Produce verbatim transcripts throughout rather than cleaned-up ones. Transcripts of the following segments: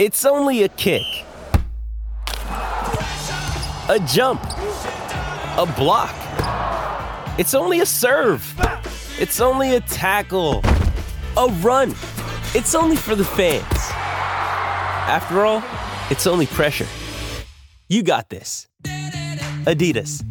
It's only a kick, a jump, a block. It's only a serve. It's only a tackle, a run. It's only for the fans. After all, it's only pressure. You got this. Adidas.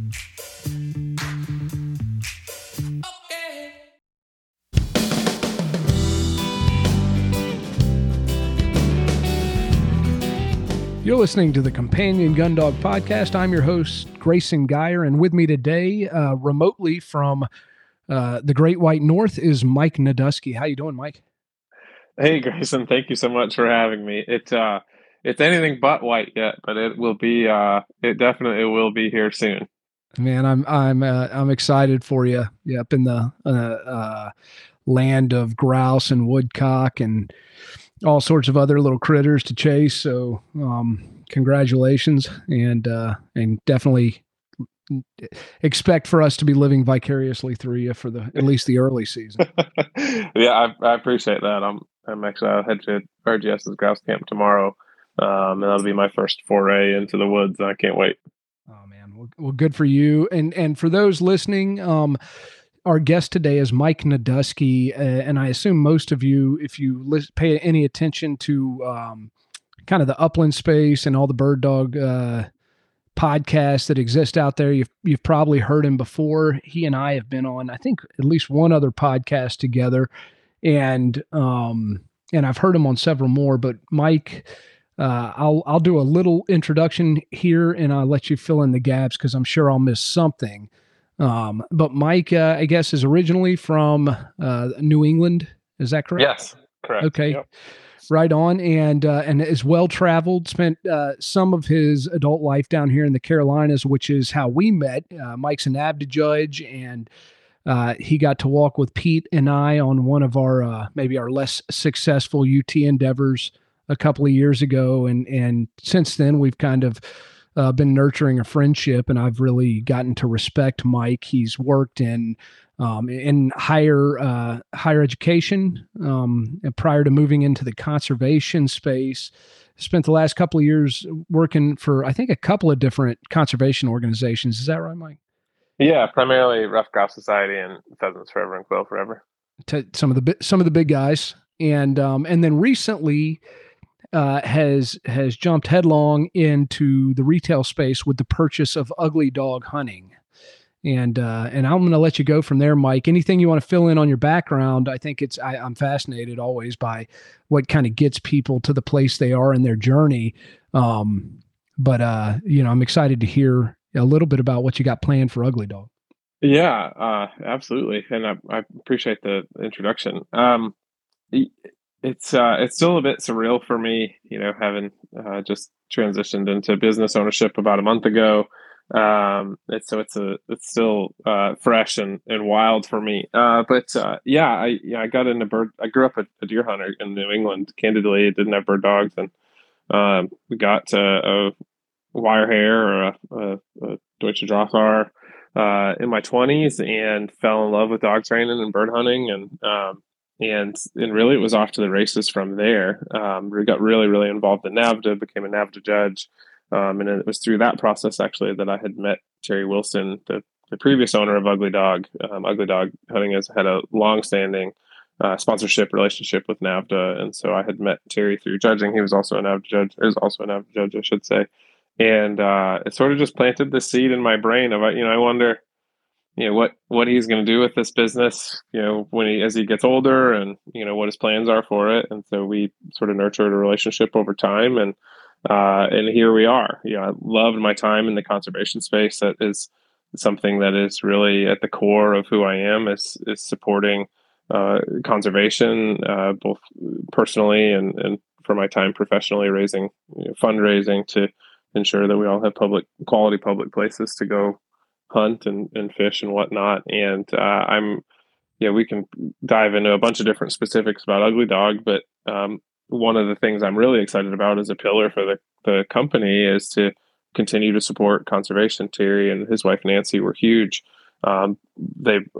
You're listening to the Companion Gundog Podcast. I'm your host, Grayson Geyer, and with me today, uh, remotely from uh, the Great White North, is Mike Nadusky. How you doing, Mike? Hey, Grayson. Thank you so much for having me. It uh, it's anything but white yet, but it will be. Uh, it definitely will be here soon. Man, I'm I'm uh, I'm excited for you. Yeah, up in the uh, uh, land of grouse and woodcock and all sorts of other little critters to chase. So, um, congratulations, and uh, and definitely expect for us to be living vicariously through you for the at least the early season. Yeah, I, I appreciate that. I'm I'm actually I'll head to R G S's grouse camp tomorrow, um, and that'll be my first foray into the woods. And I can't wait. Oh man, well, well, good for you, and and for those listening. Um, Our guest today is Mike Nadusky, uh, and I assume most of you, if you list, pay any attention to um, kind of the upland space and all the bird dog uh, podcasts that exist out there, you've you've probably heard him before. He and I have been on, I think, at least one other podcast together, and um, and I've heard him on several more. But Mike, uh, I'll I'll do a little introduction here, and I'll let you fill in the gaps because I'm sure I'll miss something. Um, but Mike, uh, I guess, is originally from uh, New England. Is that correct? Yes, correct. Okay, yep. Right on, and uh, and is well traveled. Spent uh, some of his adult life down here in the Carolinas, which is how we met. Uh, Mike's an A B D A judge, and uh, he got to walk with Pete and I on one of our uh, maybe our less successful U T endeavors a couple of years ago, and and since then we've kind of Uh, been nurturing a friendship, and I've really gotten to respect Mike. He's worked in um, in higher uh, higher education um, and prior to moving into the conservation space. Spent the last couple of years working for, I think, a couple of different conservation organizations. Is that right, Mike? Yeah, primarily Rough Grouse Society and Pheasants Forever and Quail Forever. To some of the bi- some of the big guys, and um, and then recently. Uh, has has jumped headlong into the retail space with the purchase of Ugly Dog Hunting, and uh, and I'm going to let you go from there, Mike. Anything you want to fill in on your background? I think it's I, I'm fascinated always by what kind of gets people to the place they are in their journey. Um, but uh, you know, I'm excited to hear a little bit about what you got planned for Ugly Dog. Yeah, uh, absolutely, and I, I appreciate the introduction. Um, It's uh, it's still a bit surreal for me, you know, having uh, just transitioned into business ownership about a month ago. Um, it's, so it's a it's still uh, fresh and, and wild for me. Uh, but uh, yeah, I yeah I got into bird. I grew up a, a deer hunter in New England. Candidly, didn't have bird dogs, and um, we got uh, a wire hair or a, a, a Deutsche Drahthaar uh, in my twenties, and fell in love with dog training and bird hunting, and um, And and really, it was off to the races from there. Um, we got really, really involved in NAVHDA, became a NAVHDA judge. Um, and it was through that process, actually, that I had met Terry Wilson, the, the previous owner of Ugly Dog. Um, Ugly Dog Hunting has had a long-standing uh, sponsorship relationship with NAVHDA. And so I had met Terry through judging. He was also a NAVHDA judge, is also a NAVHDA judge, I should say. And uh, it sort of just planted the seed in my brain of, you know, I wonder, you know, what, what he's going to do with this business, you know, when he, as he gets older, and, you know, what his plans are for it. And so we sort of nurtured a relationship over time, and, uh, and here we are. You know, I loved my time in the conservation space. That is something that is really at the core of who I am, is, is supporting, uh, conservation, uh, both personally and, and for my time professionally, raising, you know, fundraising to ensure that we all have public quality public places to go hunt and, and fish and whatnot. And uh, I'm, yeah, we can dive into a bunch of different specifics about Ugly Dog, but um, one of the things I'm really excited about as a pillar for the, the company is to continue to support conservation. Terry and his wife Nancy were huge. Um, they uh,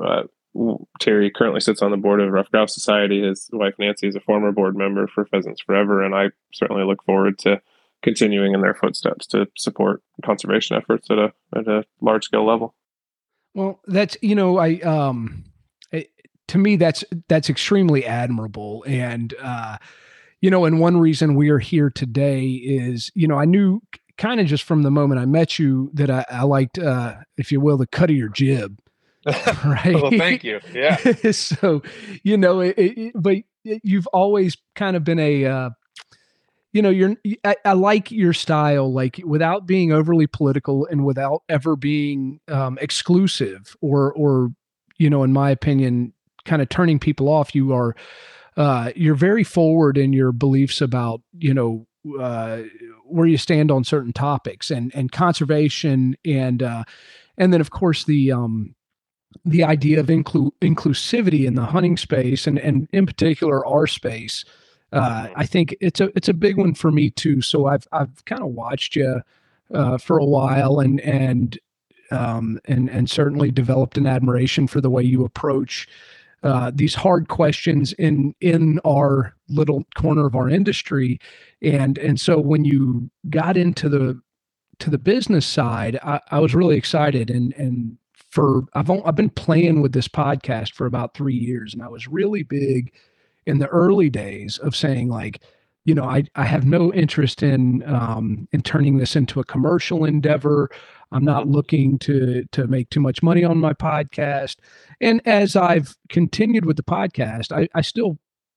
Terry currently sits on the board of Rough Grouse Society. His wife Nancy is a former board member for Pheasants Forever, and I certainly look forward to continuing in their footsteps to support conservation efforts at a at a large scale level. Well, that's, you know, I um, it, to me that's that's extremely admirable, and uh, you know, and one reason we are here today is, you know, I knew kind of just from the moment I met you that I, I liked, uh, if you will, the cut of your jib. Right. Well, thank you. Yeah. So, you know, it, it, but you've always kind of been a, uh, you know, you're, I, I like your style, like without being overly political and without ever being um, exclusive or, or, you know, in my opinion, kind of turning people off. You are, uh, you're very forward in your beliefs about, you know, uh, where you stand on certain topics and, and conservation. And, uh, and then of course the, um, the idea of inclu- inclusivity in the hunting space and, and in particular our space. Uh, I think it's a, it's a big one for me too. So I've, I've kind of watched you, uh, for a while and, and, um, and, and certainly developed an admiration for the way you approach, uh, these hard questions in, in our little corner of our industry. And, and so when you got into the, to the business side, I, I was really excited and, and, For I've I've been playing with this podcast for about three years, and I was really big in the early days of saying like, you know, I I have no interest in um, in turning this into a commercial endeavor. I'm not looking to to make too much money on my podcast. And as I've continued with the podcast, I, I still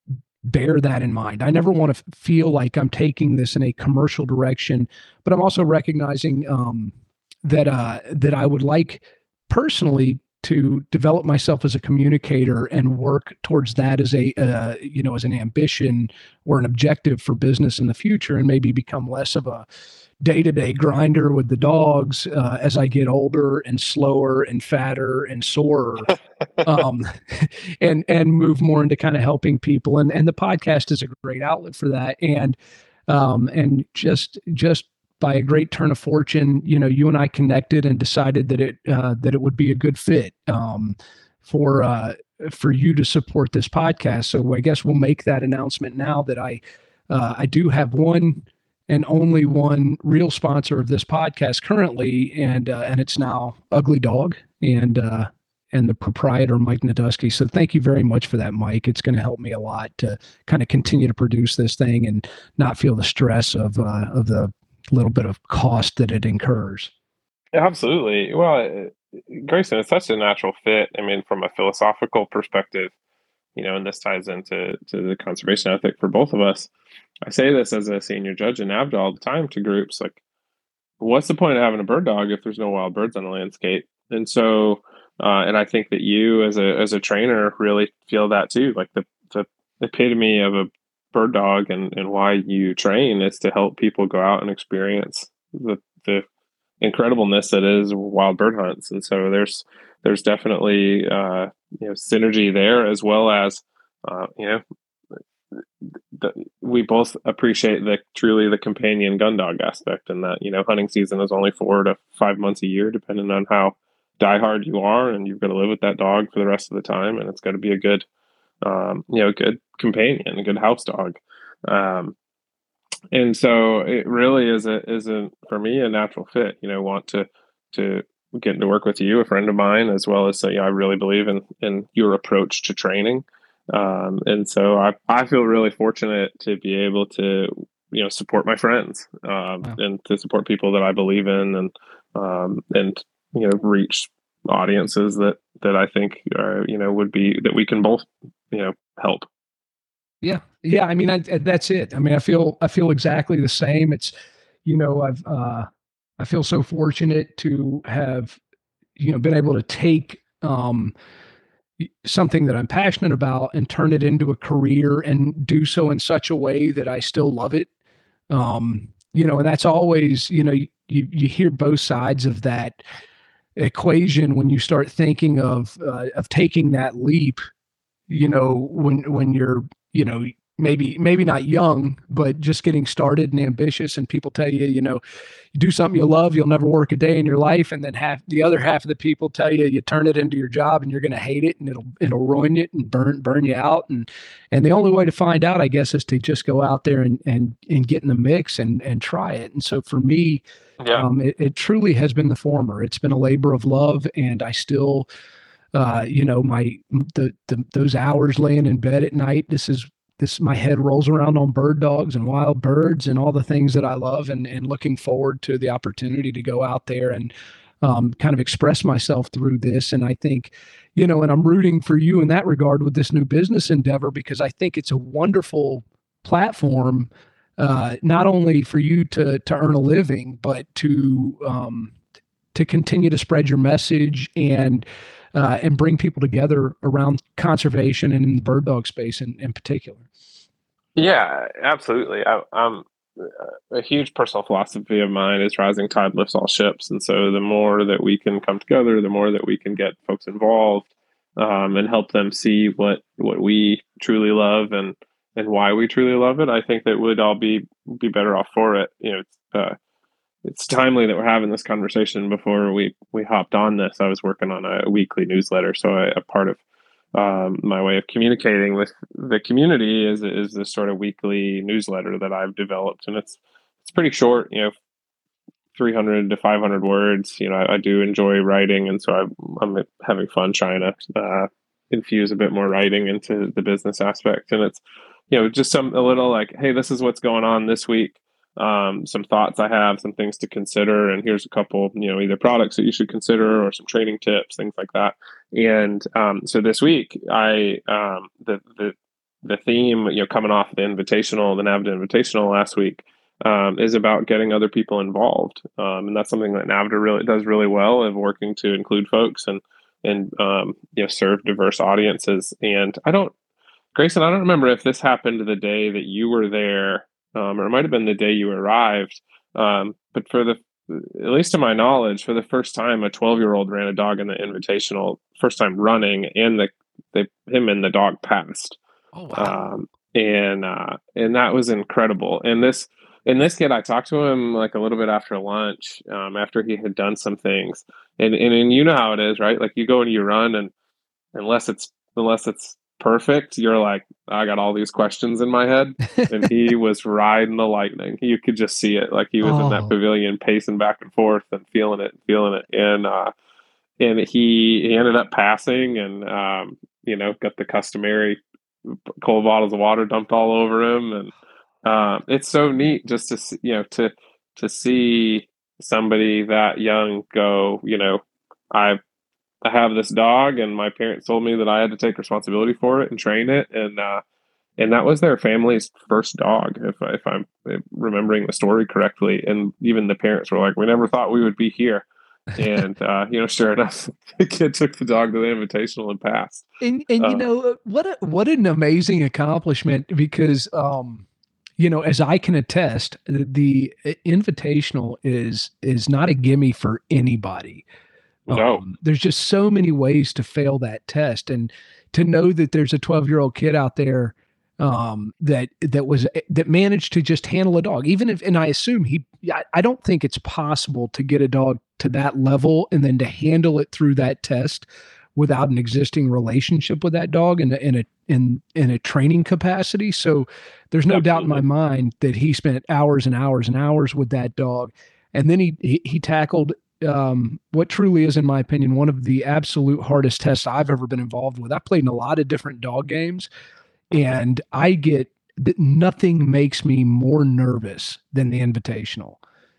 bear that in mind. I never want to feel like I'm taking this in a commercial direction, but I'm also recognizing um, that uh, that I would like personally to develop myself as a communicator and work towards that as a, uh, you know, as an ambition or an objective for business in the future, and maybe become less of a day-to-day grinder with the dogs uh, as I get older and slower and fatter and sorer, um, and, and move more into kind of helping people. And, and the podcast is a great outlet for that. And, um, and just, just, by a great turn of fortune, you know, you and I connected and decided that it uh, that it would be a good fit um, for uh, for you to support this podcast. So I guess we'll make that announcement now that I uh, I do have one and only one real sponsor of this podcast currently, and uh, and it's now Ugly Dog and uh, and the proprietor Mike Nadusky. So thank you very much for that, Mike. It's going to help me a lot to kind of continue to produce this thing and not feel the stress of uh, of the little bit of cost that it incurs. Absolutely. Well, Grayson, it's such a natural fit. I mean, from a philosophical perspective, you know, and this ties into to the conservation ethic for both of us. I say this as a senior judge in NAVHDA all the time to groups, like, what's the point of having a bird dog if there's no wild birds on the landscape? And so, uh, and I think that you as a as a trainer really feel that too. Like the the epitome of a bird dog and, and why you train is to help people go out and experience the the incredibleness that is wild bird hunts. And so there's there's definitely uh, you know, synergy there, as well as uh, you know the, we both appreciate the truly the companion gun dog aspect, and that, you know, hunting season is only four to five months a year, depending on how diehard you are, and you've got to live with that dog for the rest of the time, and it's got to be a good Um, you know, good companion, a good house dog. Um, and so it really is a, is a, for me, a natural fit, you know, want to, to get to work with you, a friend of mine, as well as say, you know, I really believe in, in your approach to training. Um, and so I, I feel really fortunate to be able to, you know, support my friends, um, wow. and to support people that I believe in, and, um, and, you know, reach audiences that, that I think are, you know, would be, that we can both, you know, help. Yeah. Yeah. I mean, I, that's it. I mean, I feel, I feel exactly the same. It's, you know, I've, uh, I feel so fortunate to have, you know, been able to take, um, something that I'm passionate about and turn it into a career, and do so in such a way that I still love it. Um, you know, and that's always, you know, you, you hear both sides of that equation when you start thinking of, uh, of taking that leap. You know, when, when you're, you know, maybe maybe not young, but just getting started and ambitious, and people tell you, you know, you do something you love, you'll never work a day in your life, and then half the other half of the people tell you you turn it into your job and you're going to hate it and it'll it'll ruin it and burn burn you out. And and the only way to find out, I guess, is to just go out there and and and get in the mix and and try it. And so for me, Yeah. um, it, it truly has been the former. It's been a labor of love, and I still, uh, you know, my the, the those hours laying in bed at night. This is this my head rolls around on bird dogs and wild birds and all the things that I love, and and looking forward to the opportunity to go out there and um, kind of express myself through this. And I think, you know, and I'm rooting for you in that regard with this new business endeavor, because I think it's a wonderful platform, uh, not only for you to to earn a living, but to um, to continue to spread your message and uh, and bring people together around conservation and in the bird dog space in, in particular. Yeah, absolutely. I, I'm a huge personal philosophy of mine is rising tide lifts all ships, and so the more that we can come together, the more that we can get folks involved um, and help them see what what we truly love and and why we truly love it. I think that we'd all be be better off for it. You know, it's, uh, it's timely that we're having this conversation. Before we we hopped on this, I was working on a weekly newsletter, so I, a part of um, my way of communicating with the community is is this sort of weekly newsletter that I've developed, and it's it's pretty short, you know, three hundred to five hundred words. You know, I, I do enjoy writing, and so I'm, I'm having fun trying to uh, infuse a bit more writing into the business aspect. And it's, you know, just some a little like, hey, this is what's going on this week. Um, some thoughts I have, some things to consider, and here's a couple, you know, either products that you should consider or some training tips, things like that. And um, so this week, I um, the the the theme, you know, coming off the Invitational, the NAVHDA Invitational last week, um, is about getting other people involved, um, and that's something that NAVHDA really does really well of working to include folks and and um, you know, serve diverse audiences. And I don't, Grayson, I don't remember if this happened the day that you were there. Um, or it might have been the day you arrived. Um, but for the, at least to my knowledge, for the first time, a twelve-year-old ran a dog in the Invitational, first time running, and the, the him and the dog passed. Oh wow! Um, and uh, and that was incredible. And this and this kid, I talked to him like a little bit after lunch, um, after he had done some things. And, and and you know how it is, right? Like you go and you run, and unless it's unless it's perfect, you're like, I got all these questions in my head. And he was riding the lightning. You could just see it, like he was oh. in that pavilion pacing back and forth and feeling it and feeling it. And uh and he, he ended up passing, and um you know, got the customary cold bottles of water dumped all over him. And um it's so neat just to see, you know, to to see somebody that young go, you know, I I have this dog, and my parents told me that I had to take responsibility for it and train it. And, uh, and that was their family's first dog, if, if I'm remembering the story correctly. And even the parents were like, we never thought we would be here. And, uh, you know, sure enough, the kid took the dog to the Invitational and passed. And, and, uh, you know, what, a, what an amazing accomplishment, because, um, you know, as I can attest, the Invitational is, is not a gimme for anybody. No. Um, there's just so many ways to fail that test, and to know that there's a twelve-year-old kid out there um, that that was that managed to just handle a dog, even if, and I assume he, I, I don't think it's possible to get a dog to that level and then to handle it through that test without an existing relationship with that dog in a, in a in in a training capacity. So there's no Absolutely. doubt in my mind that he spent hours and hours and hours with that dog, and then he he, he tackled. Um, what truly is, in my opinion, one of the absolute hardest tests I've ever been involved with. I played in a lot of different dog games, and I get that nothing makes me more nervous than the Invitational.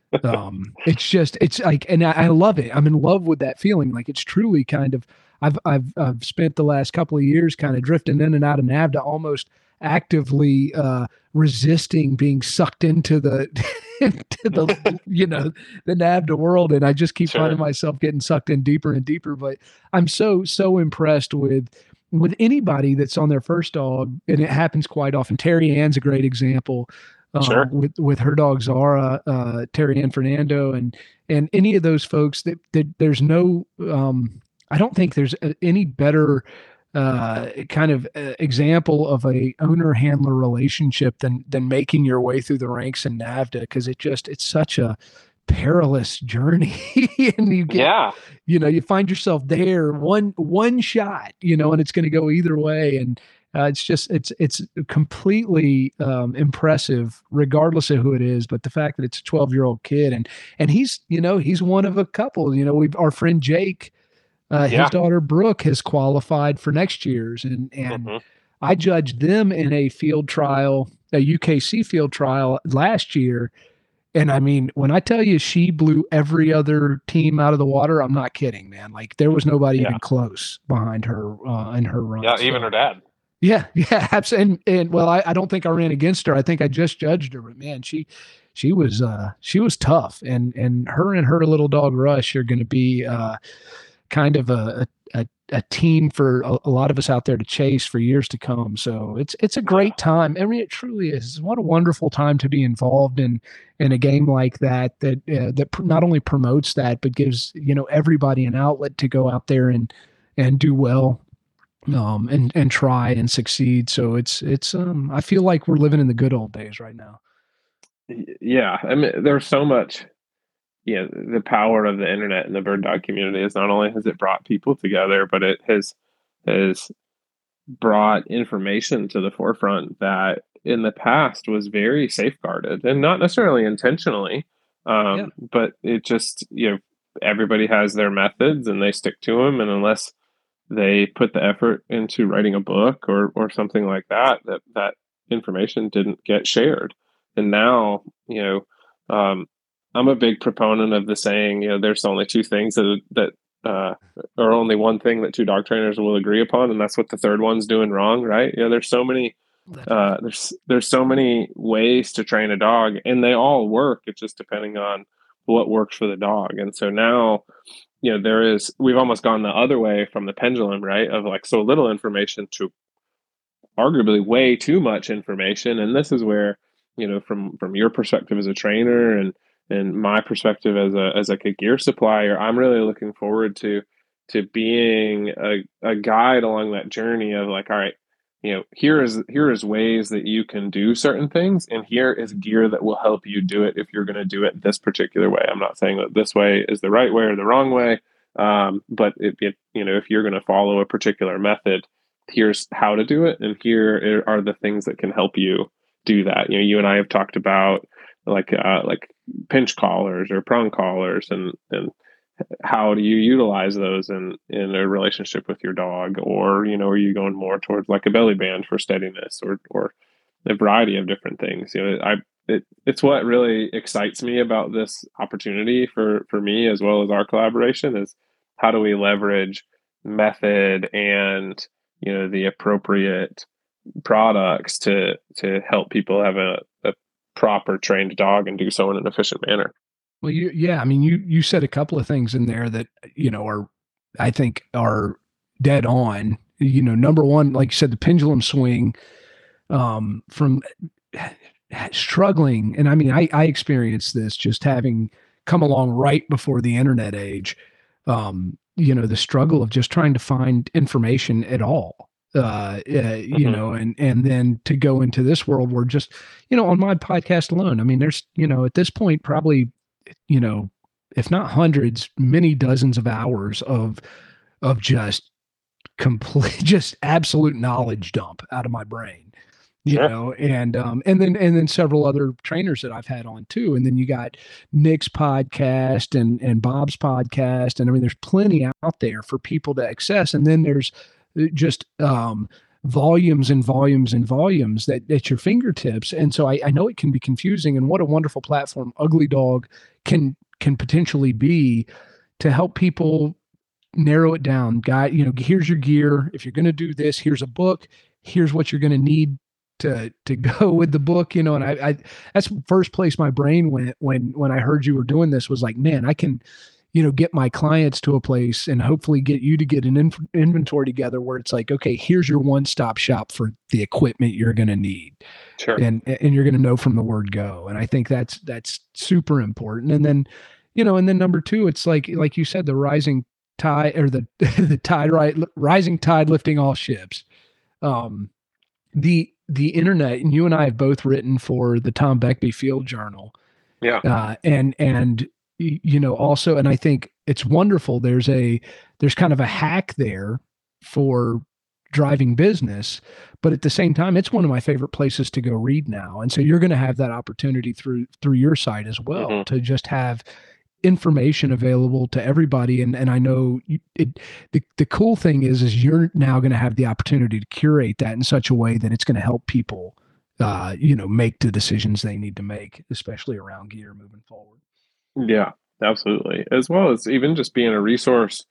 Um, it's just, it's like, and I, I love it. I'm in love with that feeling. Like it's truly kind of, I've, I've, I've spent the last couple of years kind of drifting in and out of NAVHDA, almost actively uh, resisting being sucked into the, into the, you know, the NAVHDA world. And I just keep sure. finding myself getting sucked in deeper and deeper. But I'm so, so impressed with, with anybody that's on their first dog. And it happens quite often. Terry Ann's a great example. Uh, sure. with, with her dog Zara, uh, Terry Ann Fernando, and, and any of those folks that, that there's no, um, I don't think there's any better uh, kind of uh, example of a owner handler relationship than than making your way through the ranks in NAVHDA, because it just it's such a perilous journey and you get Yeah. you know you find yourself there one one shot, you know and it's going to go either way. And uh, it's just it's it's completely um, impressive regardless of who it is, but the fact that it's a twelve year old kid, and and he's you know he's one of a couple. You know we've our friend Jake, uh, Yeah. his daughter Brooke has qualified for next year's, and and Mhm. I judged them in a field trial, a U K C field trial last year. And I mean, when I tell you she blew every other team out of the water, I'm not kidding, man. Like there was nobody Yeah. even close behind her uh, in her run. Yeah, even So, her dad. yeah, yeah, absolutely. And, and well, I, I don't think I ran against her. I think I just judged her, but man, she she was uh, she was tough, and and her and her little dog Rush are going to be uh, kind of a, a a team for a, a lot of us out there to chase for years to come. So it's it's a great time. I mean, it truly is. What a wonderful time to be involved in in a game like that. That uh, that pr- not only promotes that, but gives you know everybody an outlet to go out there and and do well, um, and and try and succeed. So it's it's um, I feel like we're living in the good old days right now. Yeah, I mean, there's so much. Yeah, the power of the internet and the bird dog community is not only has it brought people together, but it has has brought information to the forefront that in the past was very safeguarded, and not necessarily intentionally, um, Yeah. but it just you know everybody has their methods and they stick to them, and unless they put the effort into writing a book or or something like that, that that information didn't get shared. And now, you know, um, I'm a big proponent of the saying, you know, there's only two things that that uh, or only one thing that two dog trainers will agree upon, and that's what the third one's doing wrong, right? You know, there's so many That's uh, right. there's there's so many ways to train a dog, and they all work. It's just depending on what works for the dog. And so now, you know, there is we've almost gone the other way from the pendulum, right? Of like so little information to arguably way too much information. And this is where, you know, from from your perspective as a trainer and and my perspective as a as like a gear supplier, I'm really looking forward to to being a, a guide along that journey of like, all right, you know, here is here is ways that you can do certain things, and here is gear that will help you do it if you're going to do it this particular way. I'm not saying that this way is the right way or the wrong way, um, but it, it, you know, if you're going to follow a particular method, here's how to do it, and here are the things that can help you do that. You know, you and I have talked about like uh, like pinch collars or prong collars, and and how do you utilize those in in a relationship with your dog, or you know, are you going more towards like a belly band for steadiness, or or a variety of different things. You know, I it, it's what really excites me about this opportunity for for me as well as our collaboration is how do we leverage method and you know the appropriate products to to help people have a, a proper trained dog and do so in an efficient manner. Well, you, yeah, I mean, you you said a couple of things in there that you know are, I think, are dead on. You know, number one, like you said, the pendulum swing, um, from struggling, and I mean, I I experienced this just having come along right before the internet age. Um, you know, the struggle of just trying to find information at all. Uh, uh, you Mhm. know, and and then to go into this world where just, you know, on my podcast alone, I mean, there's, you know, at this point, probably, you know, if not hundreds, many dozens of hours of of just complete, just absolute knowledge dump out of my brain, you Sure. know, and um, and then and then several other trainers that I've had on too, and then you got Nick's podcast and and Bob's podcast, and I mean, there's plenty out there for people to access, and then there's just um, volumes and volumes and volumes that at your fingertips. And so I, I know it can be confusing, and what a wonderful platform Ugly Dog can can potentially be to help people narrow it down. Guy, you know, here's your gear. If you're going to do this, here's a book. Here's what you're going to need to to go with the book. You know, and I, I that's the first place my brain went when when I heard you were doing this was like, man, I can, you know, get my clients to a place and hopefully get you to get an inf- inventory together where it's like, okay, here's your one-stop shop for the equipment you're going to need. Sure. And, and you're going to know from the word go. And I think that's, that's super important. And then, you know, and then number two, it's like, like you said, the rising tide or the the tide right rising tide lifting all ships. Um, the the internet, and you and I have both written for the Tom Beckby Field Journal. Yeah. Uh, and and you know also, and I think it's wonderful. There's a there's kind of a hack there for driving business, but at the same time, it's one of my favorite places to go read now. And so you're going to have that opportunity through through your site as well, mm-hmm. to just have information available to everybody. And and I know it, the the cool thing is is you're now going to have the opportunity to curate that in such a way that it's going to help people, uh, you know, make the decisions they need to make, especially around gear moving forward. Yeah, absolutely. As well as even just being a resource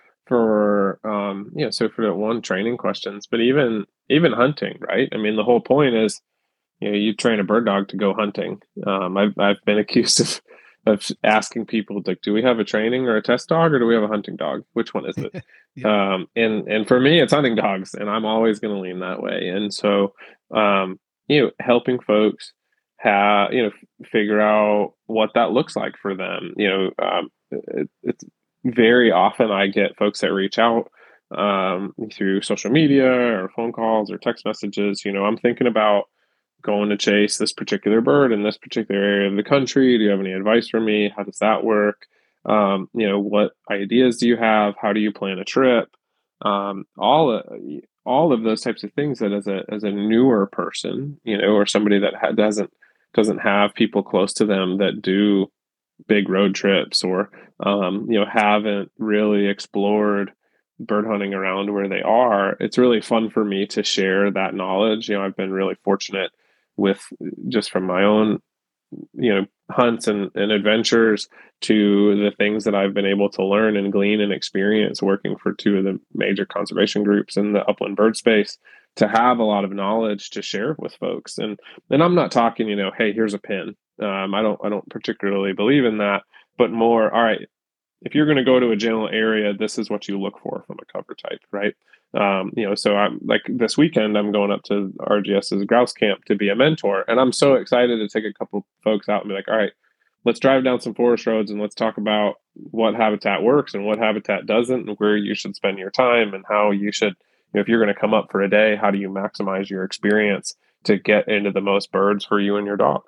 for, um, you know, so for the one training questions, but even, even hunting, right? I mean, the whole point is, you know, you train a bird dog to go hunting. Um, I've, I've been accused of, of asking people, like, do we have a training or a test dog, or do we have a hunting dog? Which one is it? yeah. Um, and, and for me, it's hunting dogs, and I'm always going to lean that way. And so, um, you know, helping folks have, you know, f- figure out what that looks like for them. You know, um, it, it's very often I get folks that reach out um, through social media or phone calls or text messages. You know, I'm thinking about going to chase this particular bird in this particular area of the country. Do you have any advice for me? How does that work? Um, you know, what ideas do you have? How do you plan a trip? Um, all of, all of those types of things that as a as a newer person, you know, or somebody that ha- doesn't doesn't have people close to them that do big road trips, or um, you know, haven't really explored bird hunting around where they are, it's really fun for me to share that knowledge. You know, I've been really fortunate with, just from my own, you know, hunts and, and adventures, to the things that I've been able to learn and glean and experience working for two of the major conservation groups in the upland bird space, to have a lot of knowledge to share with folks. And and I'm not talking, you know, hey, here's a pin. Um, I don't I don't particularly believe in that, but more, all right, if you're going to go to a general area, this is what you look for from a cover type, right? Um, you know, so I'm like, this weekend, I'm going up to RGS's grouse camp to be a mentor, and I'm so excited to take a couple folks out and be like, all right, let's drive down some forest roads and let's talk about what habitat works and what habitat doesn't, and where you should spend your time, and how you should, you know, if you're going to come up for a day, how do you maximize your experience to get into the most birds for you and your dog?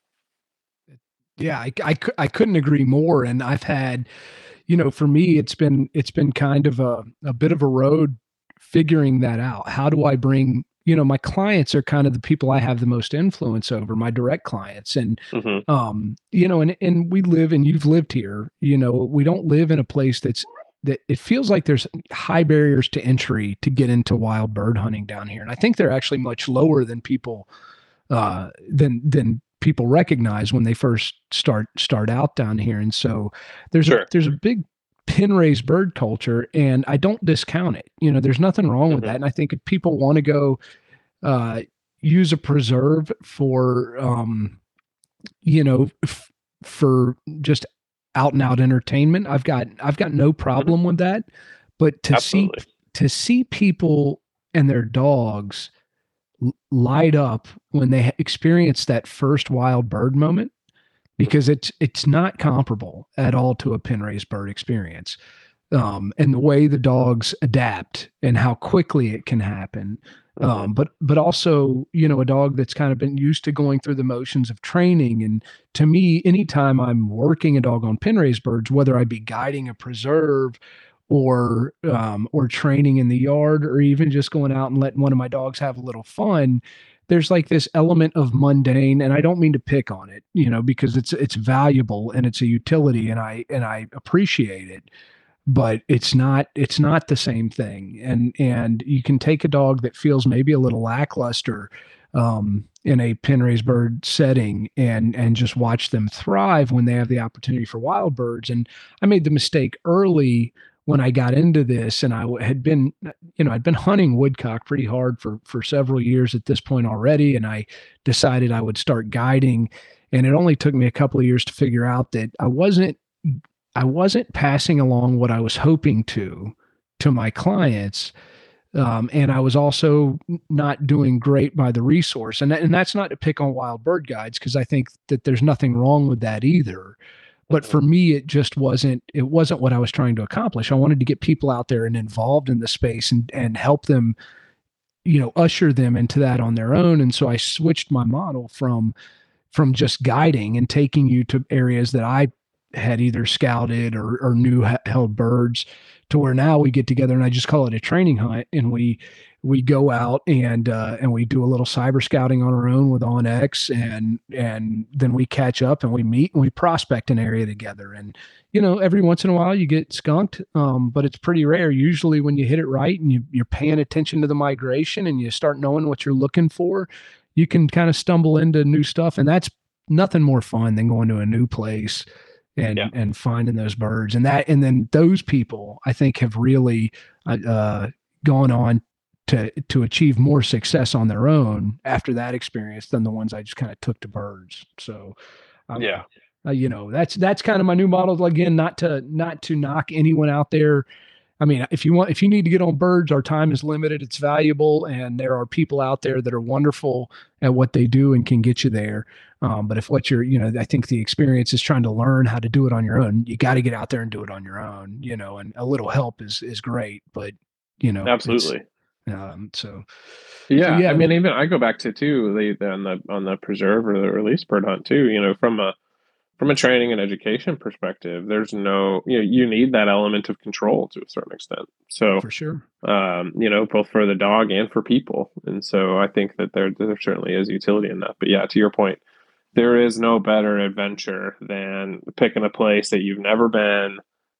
Yeah, I, I, I couldn't agree more. And I've had, you know, for me, it's been, it's been kind of a, a bit of a road figuring that out. How do I bring, you know, my clients are kind of the people I have the most influence over, my direct clients. And, mm-hmm. um, you know, and, and we live, and you've lived here, you know, we don't live in a place that's, that it feels like there's high barriers to entry to get into wild bird hunting down here. And I think they're actually much lower than people, uh, than, than, people recognize when they first start start out down here. And so there's sure. a, there's a big pin raised bird culture, and I don't discount it. You know, there's nothing wrong mm-hmm. with that. And I think if people want to go uh, use a preserve for, um, you know, f- for just out and out entertainment, I've got I've got no problem mm-hmm. with that. But to Absolutely. see to see people and their dogs light up when they experience that first wild bird moment, because it's it's not comparable at all to a pin raised bird experience, um, and the way the dogs adapt and how quickly it can happen. Mm-hmm. Um, but but also, you know, a dog that's kind of been used to going through the motions of training. And to me, anytime I'm working a dog on pin raised birds, whether I be guiding a preserve, or um, or training in the yard, or even just going out and letting one of my dogs have a little fun, there's like this element of mundane, and I don't mean to pick on it, you know, because it's it's valuable and it's a utility, and I and I appreciate it, but it's not it's not the same thing. And and you can take a dog that feels maybe a little lackluster um, in a pin raised bird setting, and and just watch them thrive when they have the opportunity for wild birds. And I made the mistake early when I got into this, and I had been, you know, I'd been hunting woodcock pretty hard for, for several years at this point already. And I decided I would start guiding. And it only took me a couple of years to figure out that I wasn't, I wasn't passing along what I was hoping to, to my clients. Um, and I was also not doing great by the resource. And, that, and that's not to pick on wild bird guides, because I think that there's nothing wrong with that either. But for me, it just wasn't, it wasn't what I was trying to accomplish. I wanted to get people out there and involved in the space and, and help them, you know, usher them into that on their own. And so I switched my model from, from just guiding and taking you to areas that I had either scouted or, or knew held birds, to where now we get together and I just call it a training hunt. And we, we go out and, uh, and we do a little cyber scouting on our own with OnX, and, and then we catch up and we meet and we prospect an area together. And, you know, every once in a while you get skunked, um, but it's pretty rare. Usually when you hit it right and you, you're paying attention to the migration and you start knowing what you're looking for, you can kind of stumble into new stuff. And that's nothing more fun than going to a new place and, yeah. and finding those birds. And that, and then those people, I think, have really uh, gone on to, to achieve more success on their own after that experience than the ones I just kind of took to birds. So, um, yeah, uh, you know, that's, that's kind of my new model. Again, not to, not to knock anyone out there. I mean, if you want, if you need to get on birds, our time is limited, it's valuable. And there are people out there that are wonderful at what they do and can get you there. Um, but if what you're, you know, I think the experience is trying to learn how to do it on your own, you got to get out there and do it on your own, you know, and a little help is, is great, but you know, absolutely. Um, so, yeah, so yeah, I mean, even I go back to too the on the on the preserve or the release bird hunt too. You know, from a from a training and education perspective, there's no, you know, you need that element of control to a certain extent. So for sure, um, you know, both for the dog and for people. And so I think that there there certainly is utility in that. But yeah, to your point, there is no better adventure than picking a place that you've never been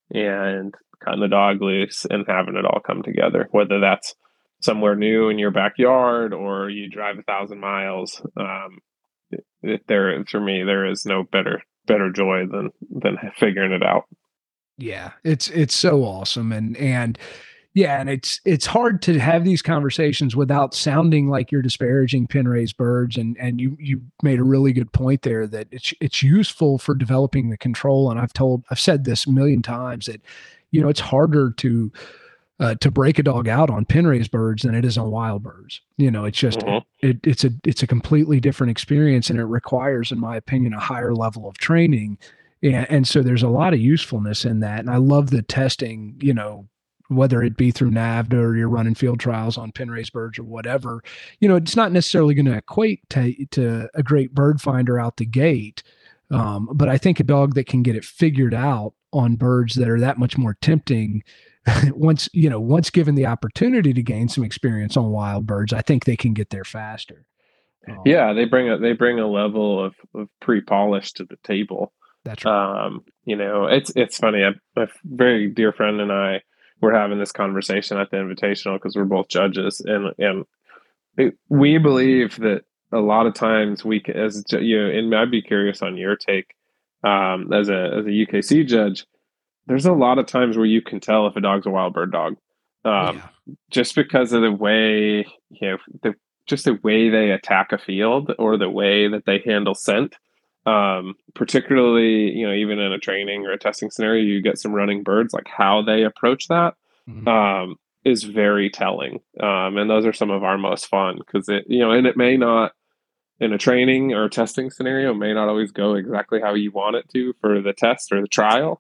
and cutting the dog loose and having it all come together, whether that's somewhere new in your backyard or you drive a thousand miles. Um, it, it, there, for me, there is no better, better joy than, than figuring it out. Yeah, it's, it's so awesome. And, and yeah, and it's, it's hard to have these conversations without sounding like you're disparaging pen raised birds. And, and you, you made a really good point there that it's, it's useful for developing the control. And I've told, I've said this a million times that, you know, it's harder to, Uh, to break a dog out on pen raised birds than it is on wild birds. You know, it's just, mm-hmm. it, it's a, it's a completely different experience, and it requires, in my opinion, a higher level of training. And, and so there's a lot of usefulness in that. And I love the testing, you know, whether it be through NAVHDA or you're running field trials on pen raised birds or whatever, you know, it's not necessarily going to equate to, to a great bird finder out the gate. Um, but I think a dog that can get it figured out on birds that are that much more tempting, once, you know, once given the opportunity to gain some experience on wild birds, I think they can get there faster. Um, yeah, they bring a they bring a level of, of pre-polish to the table. That's right. Um, you know, it's it's funny. A, a very dear friend and I were having this conversation at the Invitational because we're both judges, and and it, we believe that a lot of times we can, as you know, and I'd be curious on your take um, as a as a U K C judge. There's a lot of times where you can tell if a dog's a wild bird dog, um, yeah. just because of the way, you know, the, just the way they attack a field or the way that they handle scent. Um, particularly, you know, even in a training or a testing scenario, you get some running birds, like how they approach that mm-hmm. um, is very telling. Um, and those are some of our most fun because it, you know, and it may not, in a training or a testing scenario, may not always go exactly how you want it to for the test or the trial.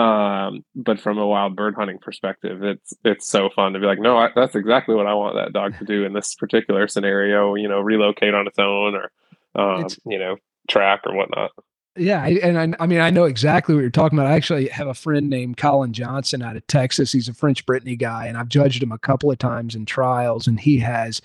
Um, but from a wild bird hunting perspective, it's, it's so fun to be like, no, I, that's exactly what I want that dog to do in this particular scenario, you know, relocate on its own or, um, you know, track or whatnot. Yeah. And I, I mean, I know exactly what you're talking about. I actually have a friend named Colin Johnson out of Texas. He's a French Brittany guy, and I've judged him a couple of times in trials, and he has,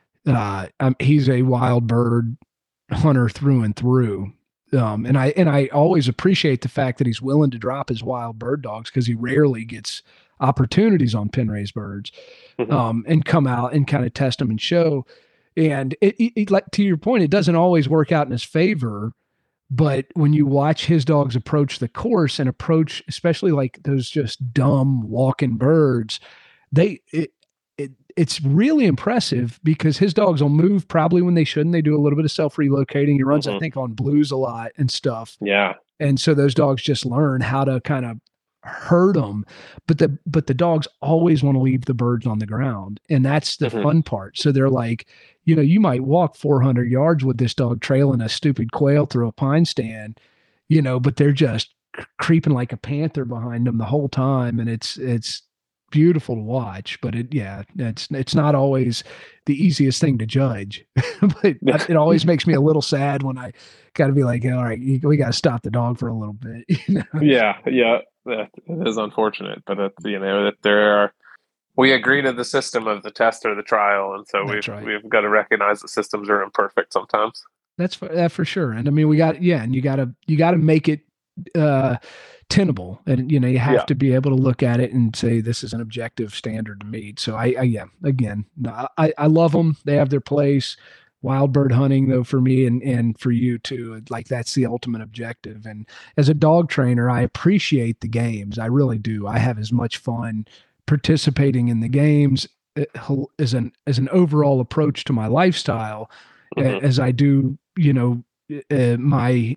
uh, um, he's a wild bird hunter through and through. Um, and I, and I always appreciate the fact that he's willing to drop his wild bird dogs, because he rarely gets opportunities on pen raised birds, mm-hmm. um, and come out and kind of test them and show. And it, it, it, like to your point, it doesn't always work out in his favor, but when you watch his dogs approach the course and approach, especially like those just dumb walking birds, they, it, It, it's really impressive because his dogs will move probably when they shouldn't. They do a little bit of self-relocating. He runs, mm-hmm. I think, on blues a lot and stuff. Yeah. And so those dogs just learn how to kind of herd them. But the but the dogs always want to leave the birds on the ground. And that's the mm-hmm. fun part. So they're like, you know, you might walk four hundred yards with this dog trailing a stupid quail through a pine stand, you know, but they're just creeping like a panther behind them the whole time. And it's, it's beautiful to watch, but it, yeah, it's, it's not always the easiest thing to judge, but it always makes me a little sad when I got to be like, all right, we got to stop the dog for a little bit. You know? Yeah. Yeah. That it is unfortunate, but it's, you know, that there are, we agree to the system of the test or the trial. And so That's we've, right. we've got to recognize that systems are imperfect sometimes. That's for, that for sure. And I mean, we got, yeah, and you gotta, you gotta make it, uh, tenable, and you know you have Yeah. to be able to look at it and say this is an objective standard to meet. So I, I yeah, again, I I love them. They have their place. Wild bird hunting, though, for me and and for you too, like that's the ultimate objective. And as a dog trainer, I appreciate the games. I really do. I have as much fun participating in the games as an as an overall approach to my lifestyle mm-hmm. as I do, you know, uh, my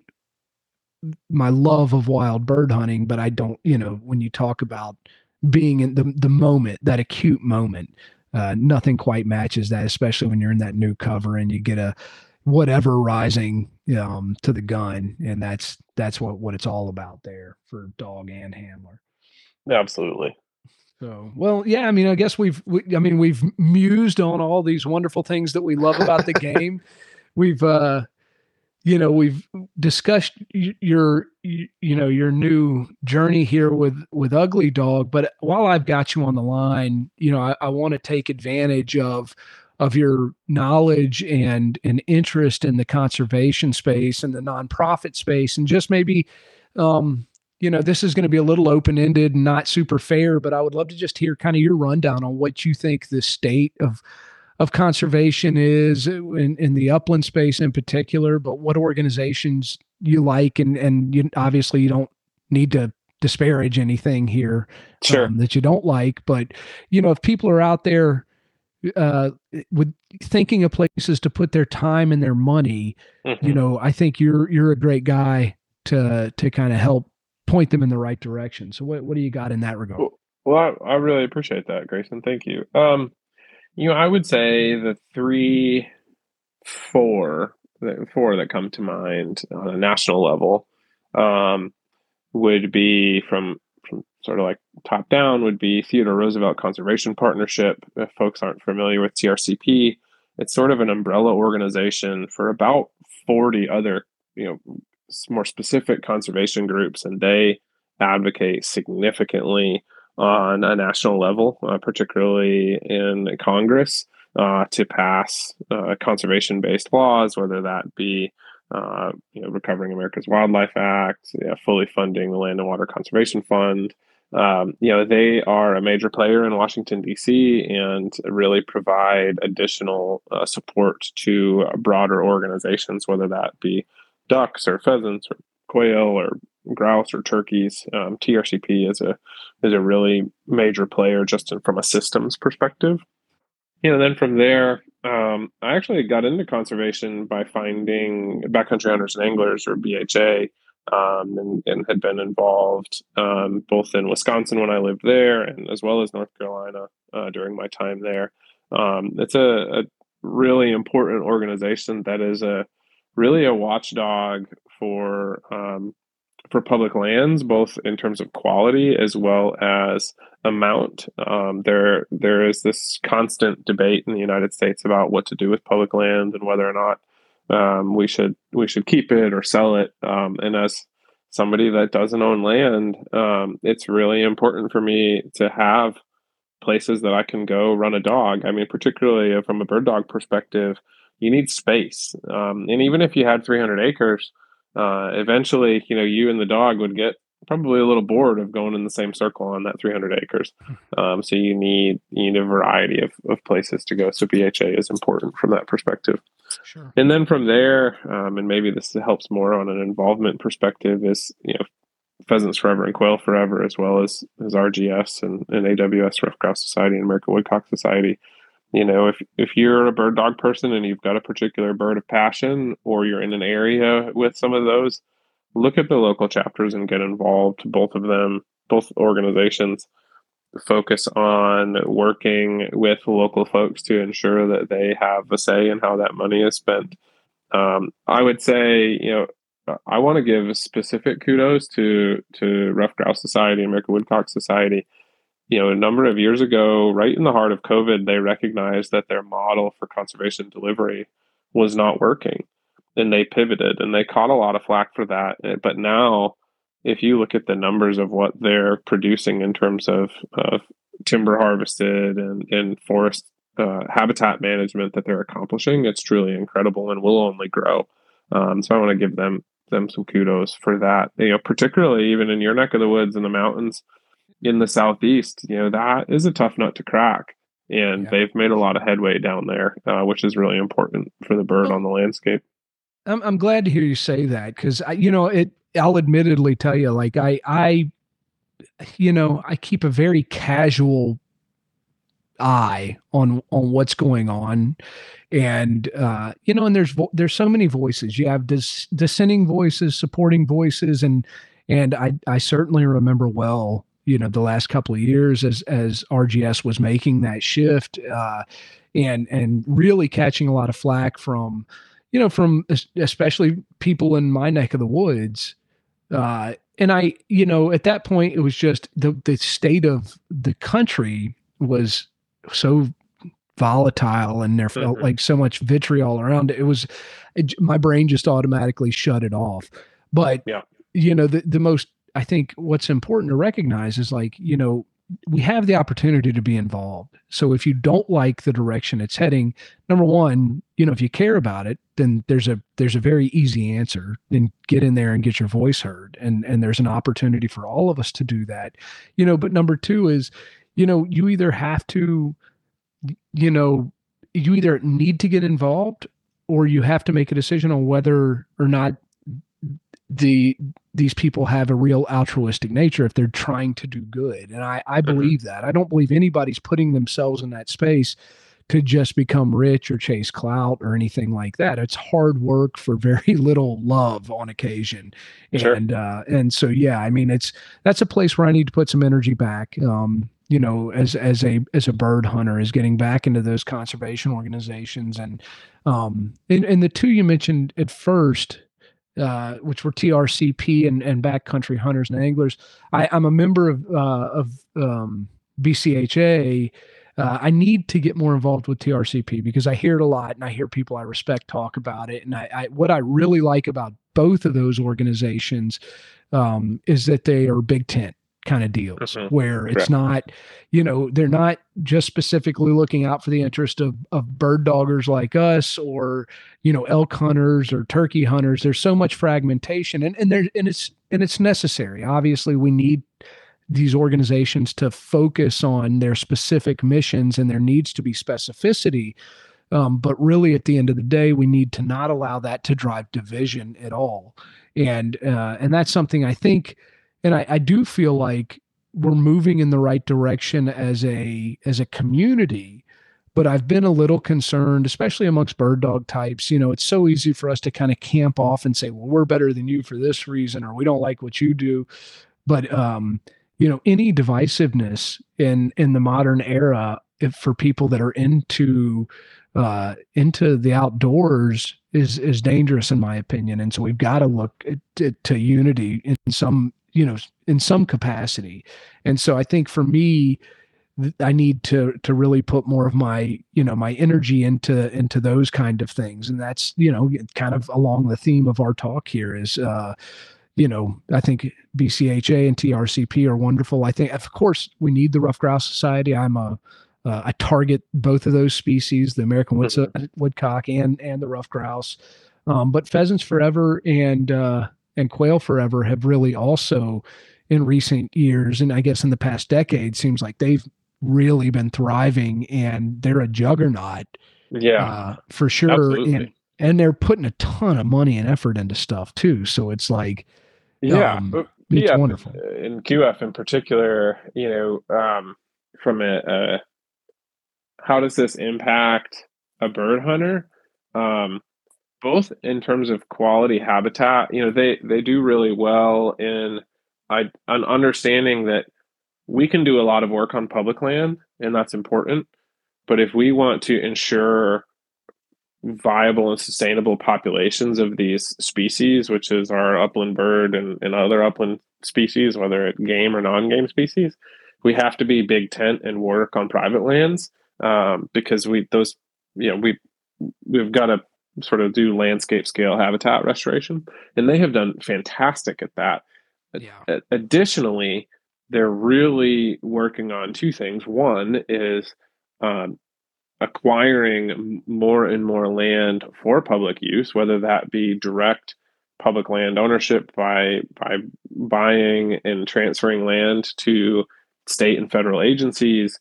my love of wild bird hunting. But I don't, you know, when you talk about being in the, the moment, that acute moment, uh, nothing quite matches that, especially when you're in that new cover and you get a whatever rising um, to the gun. And that's, that's what, what it's all about there for dog and handler. Absolutely. So, well, yeah, I mean, I guess we've, we, I mean, we've mused on all these wonderful things that we love about the game. We've, uh, you know, we've discussed your, you know, your new journey here with, with Ugly Dog. But while I've got you on the line, you know, I, I want to take advantage of, of your knowledge and, and interest in the conservation space and the nonprofit space. And just maybe, um, you know, this is going to be a little open-ended and not super fair, but I would love to just hear kind of your rundown on what you think the state of, of conservation is in, in the upland space in particular, but what organizations you like. And, and you, obviously you don't need to disparage anything here sure. um, that you don't like, but you know, if people are out there uh, with thinking of places to put their time and their money, mm-hmm. you know, I think you're, you're a great guy to, to kind of help point them in the right direction. So what, what do you got in that regard? Well, well I, I really appreciate that, Grayson. Thank you. Um, You know, I would say the three, four, the four that come to mind on a national level um, would be from from sort of like top down would be Theodore Roosevelt Conservation Partnership. If folks aren't familiar with T R C P, it's sort of an umbrella organization for about forty other, you know, more specific conservation groups, and they advocate significantly on a national level, uh, particularly in Congress, uh, to pass uh, conservation-based laws, whether that be uh, you know, Recovering America's Wildlife Act, you know, fully funding the Land and Water Conservation Fund. Um, you know, they are a major player in Washington, D C, and really provide additional uh, support to broader organizations, whether that be ducks or pheasants or quail or grouse or turkeys. um, T R C P is a is a really major player just in, from a systems perspective. You know, then from there, um, I actually got into conservation by finding Backcountry Hunters and Anglers, or B H A, um, and, and had been involved um, both in Wisconsin when I lived there, and as well as North Carolina uh, during my time there. Um, it's a, a really important organization that is a really a watchdog for um, for public lands, both in terms of quality as well as amount. Um, there, there is this constant debate in the United States about what to do with public land and whether or not um, we should we should keep it or sell it. Um, and as somebody that doesn't own land, um, it's really important for me to have places that I can go run a dog. I mean, particularly from a bird dog perspective, you need space. Um, and even if you had three hundred acres, uh, eventually, you know, you and the dog would get probably a little bored of going in the same circle on that three hundred acres. Um, so you need, you need a variety of, of places to go. So B H A is important from that perspective. Sure. And then from there, um, and maybe this helps more on an involvement perspective, is, you know, Pheasants Forever and Quail Forever, as well as, as R G S and, and A W S, Rough Grouse Society, and American Woodcock Society. You know, if if you're a bird dog person and you've got a particular bird of passion, or you're in an area with some of those, look at the local chapters and get involved. Both of them, both organizations focus on working with local folks to ensure that they have a say in how that money is spent. Um, I would say, you know, I want to give specific kudos to to Rough Grouse Society, American Woodcock Society. You know, a number of years ago, right in the heart of COVID, they recognized that their model for conservation delivery was not working, and they pivoted, and they caught a lot of flack for that. But now, if you look at the numbers of what they're producing in terms of, of timber harvested and, and forest uh, habitat management that they're accomplishing, it's truly incredible and will only grow. Um, so I want to give them them some kudos for that. You know, particularly even in your neck of the woods in the mountains in the southeast, you know, that is a tough nut to crack, and yeah. they've made a lot of headway down there, uh, which is really important for the bird well, on the landscape. I'm I'm glad to hear you say that, because you know it. I'll admittedly tell you, like I I, you know, I keep a very casual eye on on what's going on, and uh you know and there's vo- there's so many voices. You have dis- dissenting voices, supporting voices, and and I I certainly remember well, you know, the last couple of years as as R G S was making that shift, uh and and really catching a lot of flack from, you know, from especially people in my neck of the woods. Uh and I, you know, at that point it was just the the state of the country was so volatile, and there felt mm-hmm. like so much vitriol around it. It was, it, my brain just automatically shut it off. But, yeah. you know, the, the most, I think what's important to recognize is, like, you know, we have the opportunity to be involved. So if you don't like the direction it's heading, number one, you know, if you care about it, then there's a, there's a very easy answer. Then get in there and get your voice heard. And, and there's an opportunity for all of us to do that, you know. But number two is, you know, you either have to, you know, you either need to get involved, or you have to make a decision on whether or not the these people have a real altruistic nature if they're trying to do good. And I, I believe mm-hmm. that. I don't believe anybody's putting themselves in that space to just become rich or chase clout or anything like that. It's hard work for very little love on occasion. Sure. And, uh, and so, yeah, I mean, it's, that's a place where I need to put some energy back. Um, you know, as, as a, as a bird hunter, is getting back into those conservation organizations. And, um, and, and the two you mentioned at first, uh, which were T R C P and, and Backcountry Hunters and Anglers. I, I'm a member of, uh, of, um, B C H A. Uh, I need to get more involved with T R C P because I hear it a lot, and I hear people I respect talk about it. And I, I what I really like about both of those organizations um, is that they are big tent kind of deals, mm-hmm. where it's right. not, you know, they're not just specifically looking out for the interest of, of bird doggers like us, or, you know, elk hunters or turkey hunters. There's so much fragmentation, and, and there, and it's, and it's necessary. Obviously we need these organizations to focus on their specific missions, and there needs to be specificity. Um, but really at the end of the day, we need to not allow that to drive division at all. And, uh, and that's something I think, and I, I do feel like we're moving in the right direction as a, as a community, but I've been a little concerned, especially amongst bird dog types. You know, it's so easy for us to kind of camp off and say, well, we're better than you for this reason, or we don't like what you do. But, um, you know, any divisiveness in, in the modern era, if for people that are into, uh, into the outdoors is, is dangerous in my opinion. And so we've got to look at, to, to unity in some, you know, in some capacity. And so I think for me, I need to, to really put more of my, you know, my energy into, into those kind of things. And that's, you know, kind of along the theme of our talk here is, uh, you know, I think B C H A and T R C P are wonderful. I think, of course, we need the Rough Grouse Society. I'm a, uh, I target both of those species, the American wood, woodcock and, and the rough grouse. Um, but Pheasants Forever and, uh, and Quail Forever have really also in recent years, and I guess in the past decade, seems like they've really been thriving, and they're a juggernaut. Yeah, uh, for sure. Absolutely. And, and they're putting a ton of money and effort into stuff too. So it's like, yeah, um, it's P F, wonderful. In Q F in particular, you know, um, from a, a, how does this impact a bird hunter? Um, both in terms of quality habitat, you know, they, they do really well in I, an understanding that we can do a lot of work on public land, and that's important. But if we want to ensure viable and sustainable populations of these species, which is our upland bird and, and other upland species, whether it game or non-game species, we have to be big tent and work on private lands, um, because we those you know we we've got to sort of do landscape scale habitat restoration, and they have done fantastic at that. Yeah. Additionally, they're really working on two things. One is um, acquiring more and more land for public use, whether that be direct public land ownership by by buying and transferring land to state and federal agencies,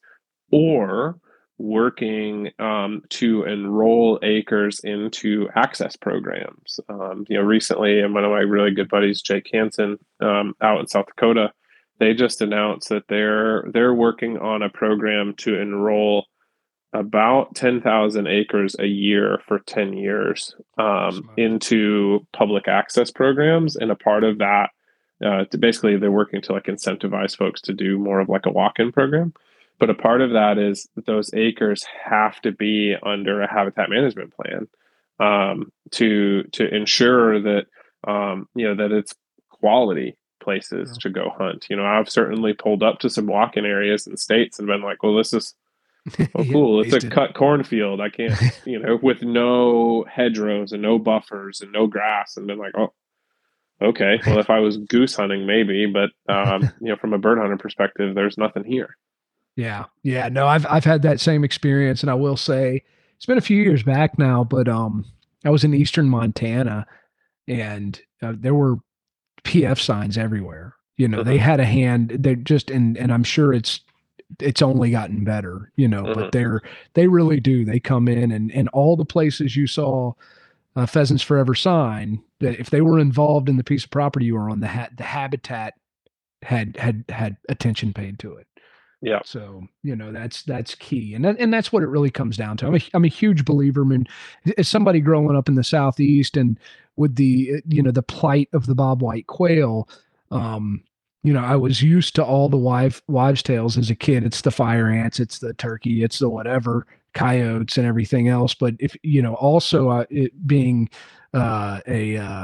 or working um, to enroll acres into access programs. Um, you know, recently, and one of my really good buddies, Jake Hansen, um, out in South Dakota, they just announced that they're they're working on a program to enroll about ten thousand acres a year for ten years um, into public access programs. And a part of that, uh, to basically, they're working to like incentivize folks to do more of like a walk-in program. But a part of that is that those acres have to be under a habitat management plan um, to to ensure that um, you know that it's quality places to go hunt. You know, I've certainly pulled up to some walk-in areas in states and been like, well, this is oh, cool. It's a cut cornfield. I can't, you know, with no hedgerows and no buffers and no grass. And been like, oh, okay. Well, if I was goose hunting, maybe, but um, you know, from a bird hunter perspective, there's nothing here. Yeah, yeah. No, I've I've had that same experience, and I will say it's been a few years back now, but um, I was in eastern Montana, and uh, there were P F signs everywhere. You know, mm-hmm. they had a hand. They're just, and and I'm sure it's it's only gotten better, you know, mm-hmm. but they're, they really do. They come in and, and all the places you saw uh, Pheasants Forever sign, that if they were involved in the piece of property you were on, the ha- the habitat had, had, had attention paid to it. Yeah. So, you know, that's, that's key. And that, and that's what it really comes down to. I'm a, I'm a huge believer. I mean, as somebody growing up in the Southeast and with the, you know, the plight of the bobwhite quail, um, you know, I was used to all the wife, wives' tales as a kid. It's the fire ants, it's the turkey, it's the whatever, coyotes and everything else. But if, you know, also uh, it being uh, a, uh,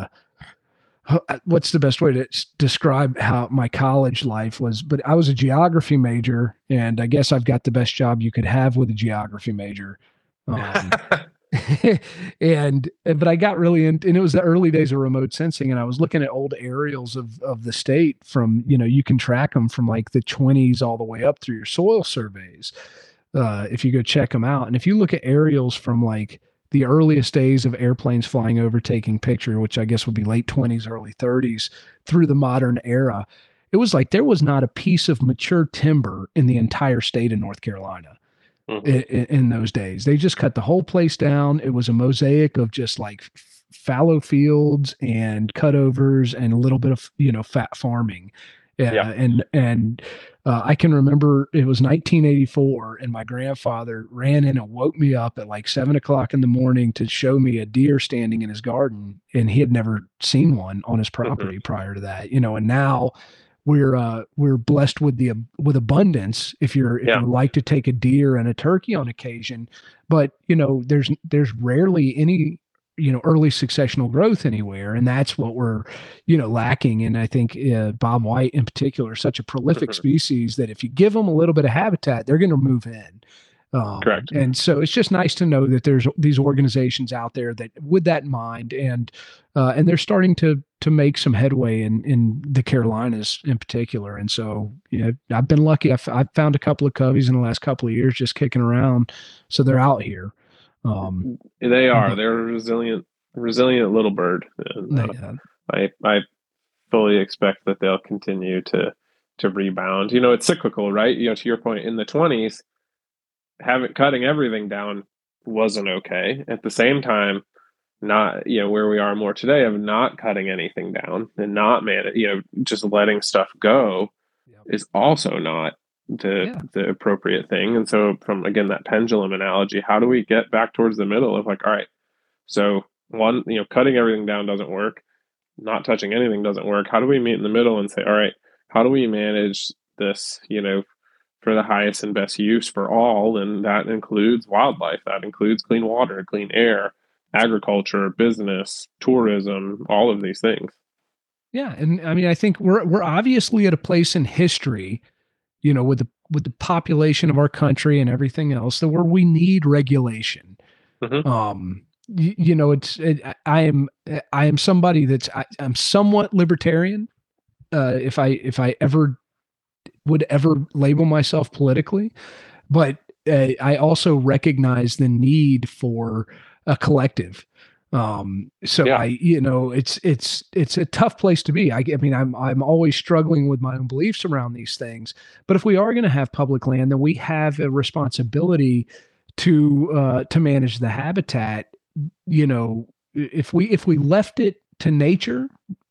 what's the best way to describe how my college life was? But I was a geography major, and I guess I've got the best job you could have with a geography major. Um, and but I got really in, and it was the early days of remote sensing, and I was looking at old aerials of of the state from, you know, you can track them from like the twenties all the way up through your soil surveys uh if you go check them out. And if you look at aerials from like the earliest days of airplanes flying over taking picture, which I guess would be late twenties, early thirties, through the modern era, it was like there was not a piece of mature timber in the entire state of North Carolina. Mm-hmm. In, in those days, they just cut the whole place down. It was a mosaic of just like fallow fields and cutovers and a little bit of, you know, fat farming. Uh, yeah. And, and uh, I can remember it was nineteen eighty-four, and my grandfather ran in and woke me up at like seven o'clock in the morning to show me a deer standing in his garden. And he had never seen one on his property mm-hmm. prior to that, you know, and now we're uh, we're blessed with the with abundance. If you're if yeah. you like to take a deer and a turkey on occasion, but you know there's there's rarely any you know early successional growth anywhere, and that's what we're you know lacking. And I think uh, bobwhite in particular is such a prolific species that if you give them a little bit of habitat, they're going to move in. Um, Correct. And so it's just nice to know that there's these organizations out there that with that in mind, and uh, and they're starting to to make some headway in in the Carolinas in particular. And so, you know, I've been lucky. I've, I've found a couple of coveys in the last couple of years just kicking around. So they're out here. Um, they are. They're a resilient, resilient little bird. And, uh, yeah. I I fully expect that they'll continue to to rebound. You know, it's cyclical, right? You know, to your point, in the twenties. Having cutting everything down wasn't okay. At the same time, not you know where we are more today of not cutting anything down and not man you know just letting stuff go yep. is also not the yeah. the appropriate thing. And so from again that pendulum analogy, how do we get back towards the middle of like, all right, so one you know cutting everything down doesn't work, not touching anything doesn't work. How do we meet in the middle and say, all right, how do we manage this you know for the highest and best use for all? And that includes wildlife, that includes clean water, clean air, agriculture, business, tourism, all of these things. Yeah, and I mean, I think we're we're obviously at a place in history, you know, with the with the population of our country and everything else, that where we need regulation. Mm-hmm. Um, you, you know, it's it, I am I am somebody that's I, I'm somewhat libertarian. Uh, if I if I ever would ever label myself politically, but uh, I also recognize the need for a collective. Um, so Yeah. I, you know, it's, it's, it's a tough place to be. I, I mean, I'm, I'm always struggling with my own beliefs around these things, but if we are going to have public land, then we have a responsibility to, uh, to manage the habitat. You know, if we, if we left it to nature,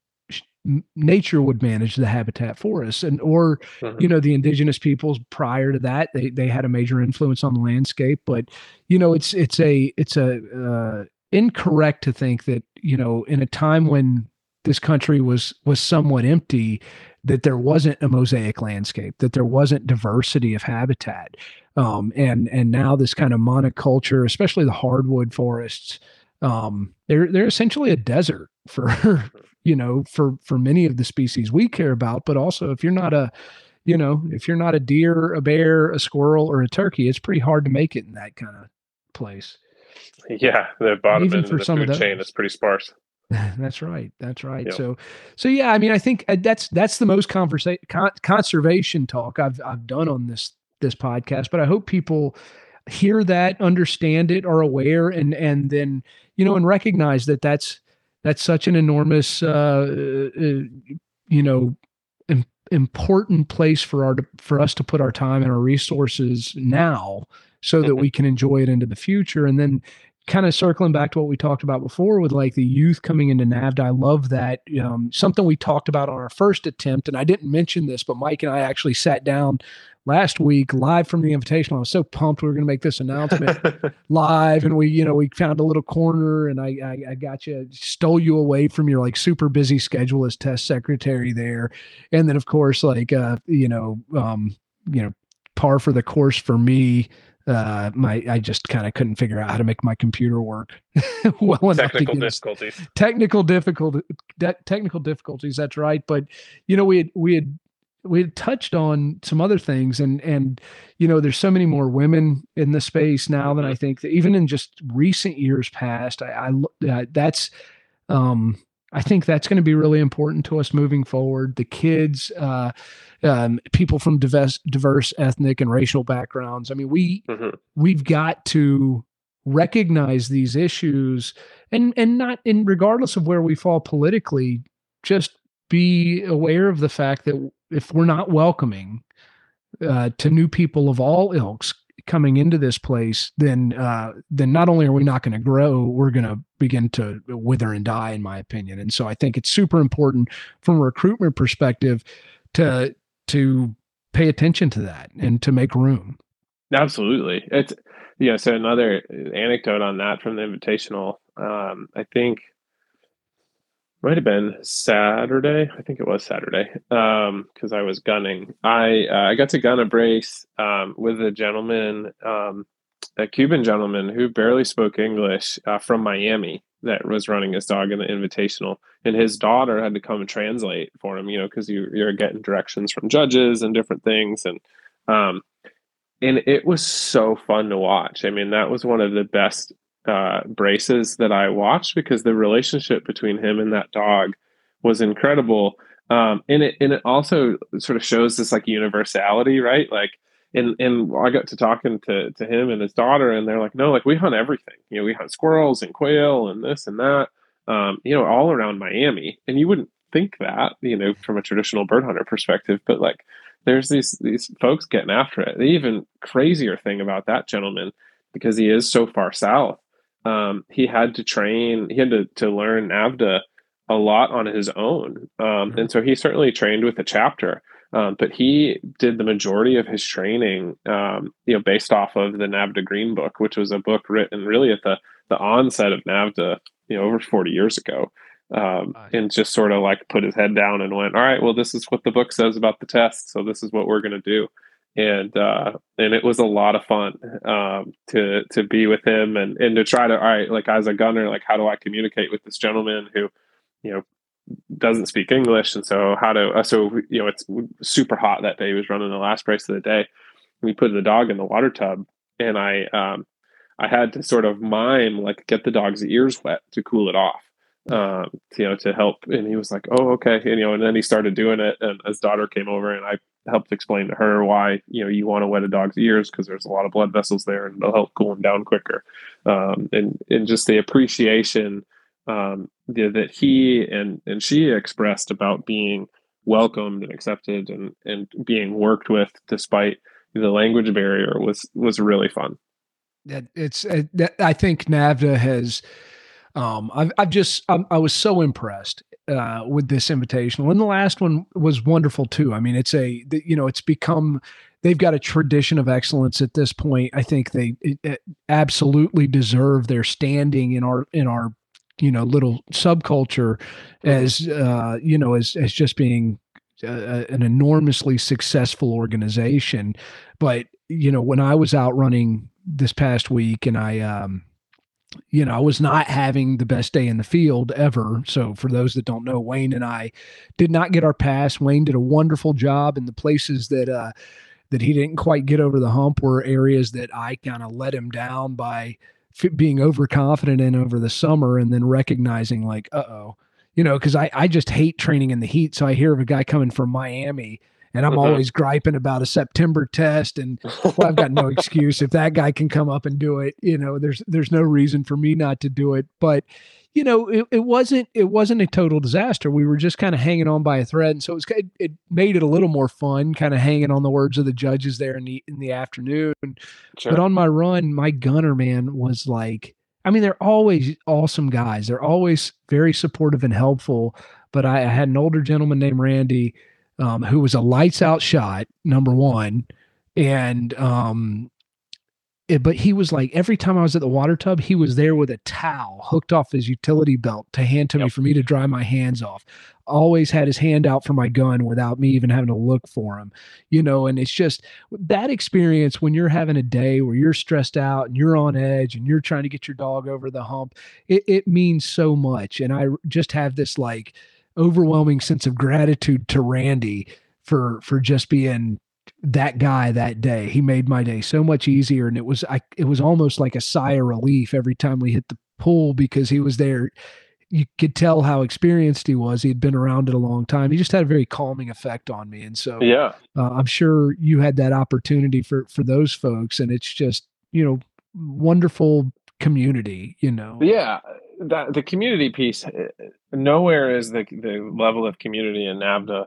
nature would manage the habitat for us. And, or, mm-hmm. you know, the indigenous peoples prior to that, they, they had a major influence on the landscape, but, you know, it's, it's a, it's a, uh, incorrect to think that, you know, in a time when this country was was somewhat empty, that there wasn't a mosaic landscape, that there wasn't diversity of habitat. Um, and and now this kind of monoculture, especially the hardwood forests, um, they're they're essentially a desert for, you know, for for many of the species we care about. But also, if you're not a, you know, if you're not a deer, a bear, a squirrel, or a turkey, it's pretty hard to make it in that kind of place. Yeah, the bottom Even end for of the some food of chain is pretty sparse. That's right. That's right. Yep. So, so yeah, I mean, I think that's that's the most conversa- con- conservation talk I've I've done on this this podcast. But I hope people hear that, understand it, are aware, and and then you know, and recognize that that's that's such an enormous, uh, uh, you know, im- important place for our for us to put our time and our resources now, so that we can enjoy it into the future, and then. Kind of circling back to what we talked about before with like the youth coming into NAVHDA, I love that. Um, something we talked about on our first attempt, and I didn't mention this, but Mike and I actually sat down last week live from the Invitational. I was so pumped we were going to make this announcement live, and we, you know, we found a little corner, and I, I, I got you, stole you away from your like super busy schedule as test secretary there, and then of course, like, uh, you know, um, you know, par for the course for me. Uh, my I just kind of couldn't figure out how to make my computer work well enough. Technical difficulties. Technical difficulty. De- technical difficulties. That's right. But you know, we had we had we had touched on some other things, and and you know, there's so many more women in the space now than I think that even in just recent years past. I, I uh, that's um. I think that's going to be really important to us moving forward. The kids, uh, um, people from diverse, diverse ethnic and racial backgrounds. I mean, we mm-hmm. we've got to recognize these issues, and and not in regardless of where we fall politically, just be aware of the fact that if we're not welcoming uh, to new people of all ilks coming into this place, then uh, then not only are we not going to grow, we're going to begin to wither and die, in my opinion. And so I think it's super important from a recruitment perspective to to pay attention to that and to make room. Absolutely. It's, you know, so another anecdote on that from the Invitational, um, I think might have been Saturday. I think it was Saturday, um, because I was gunning. I uh, I got to gun a brace um, with a gentleman, um, a Cuban gentleman who barely spoke English, uh, from Miami, that was running his dog in the Invitational, and his daughter had to come and translate for him, you know, because you, you're getting directions from judges and different things, and um, and it was so fun to watch. I mean, that was one of the best uh, braces that I watched, because the relationship between him and that dog was incredible. Um, and it and it also sort of shows this like universality, right? Like, and and I got to talking to to him and his daughter, and they're like, no, like we hunt everything. You know, we hunt squirrels and quail and this and that. Um, you know, all around Miami, and you wouldn't think that, you know, from a traditional bird hunter perspective, but like, there's these these folks getting after it. The even crazier thing about that gentleman, because he is so far south, um, he had to train, he had to, to learn NAVHDA a lot on his own. Um, and so he certainly trained with a chapter, um, but he did the majority of his training, um, you know, based off of the NAVHDA Green Book, which was a book written really at the, the onset of NAVHDA, you know, over forty years ago. Um, and just sort of like put his head down and went, all right, well, this is what the book says about the test, so this is what we're going to do. and uh, and it was a lot of fun um, to to be with him and and to try to, all right, like as a gunner, like how do I communicate with this gentleman who, you know, doesn't speak English, and so how to uh, so you know it's super hot that day. He was running the last race of the day. We put the dog in the water tub, and I um, I had to sort of mime like get the dog's ears wet to cool it off. Um, you know, to help. And he was like, oh, okay. And, you know, and then he started doing it. And his daughter came over and I helped explain to her why, you know, you want to wet a dog's ears because there's a lot of blood vessels there and it'll help cool him down quicker. Um, and, and just the appreciation um, the, that he and, and she expressed about being welcomed and accepted and, and being worked with despite the language barrier was, was really fun. That it's, uh, that, I think NAVHDA has, Um, I've, I've just, I'm, I was so impressed uh, with this invitational, and the last one was wonderful too. I mean, it's a, you know, it's become, they've got a tradition of excellence at this point. I think they it, it absolutely deserve their standing in our, in our, you know, little subculture as, uh, you know, as, as just being uh, an enormously successful organization. But, you know, when I was out running this past week and I, um, you know, I was not having the best day in the field ever. So for those that don't know, Wayne and I did not get our pass. Wayne did a wonderful job, in the places that, uh, that he didn't quite get over the hump were areas that I kind of let him down by f- being overconfident in over the summer, and then recognizing like, uh-oh, you know, cause I, I just hate training in the heat. So I hear of a guy coming from Miami, and I'm mm-hmm. always griping about a September test, and well, I've got no excuse. If that guy can come up and do it, you know, there's, there's no reason for me not to do it. But, you know, it, it wasn't, it wasn't a total disaster. We were just kind of hanging on by a thread. And so it was, it, it made it a little more fun, kind of hanging on the words of the judges there in the, in the afternoon. Sure. But on my run, my gunner, man, was like, I mean, they're always awesome guys. They're always very supportive and helpful. But I, I had an older gentleman named Randy, Um, who was a lights out shot, number one. And, um, it, but he was like, every time I was at the water tub, he was there with a towel hooked off his utility belt to hand to yep. me for me to dry my hands off. Always had his hand out for my gun without me even having to look for him, you know. And it's just that experience when you're having a day where you're stressed out and you're on edge and you're trying to get your dog over the hump, it, it means so much. And I just have this like overwhelming sense of gratitude to Randy for, for just being that guy that day. He made my day so much easier. And it was, I, it was almost like a sigh of relief every time we hit the pool, because he was there. You could tell how experienced he was. He had been around it a long time. He just had a very calming effect on me. And so, yeah, uh, I'm sure you had that opportunity for, for those folks. And it's just, you know, wonderful community, you know? Yeah. That the community piece, nowhere is the the level of community in NAVHDA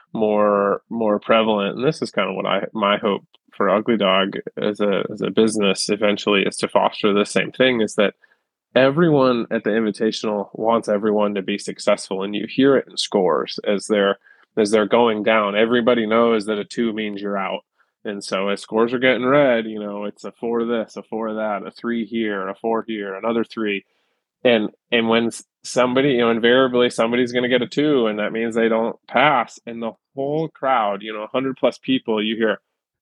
more more prevalent. And this is kind of what I my hope for Ugly Dog as a as a business eventually is to foster the same thing, is that everyone at the Invitational wants everyone to be successful, and you hear it in scores as they're as they're going down. Everybody knows that a two means you're out. And so as scores are getting read, you know, it's a four this, a four that, a three here, a four here, another three. And and when somebody, you know, invariably somebody's going to get a two, and that means they don't pass. And the whole crowd, you know, one hundred plus people, you hear,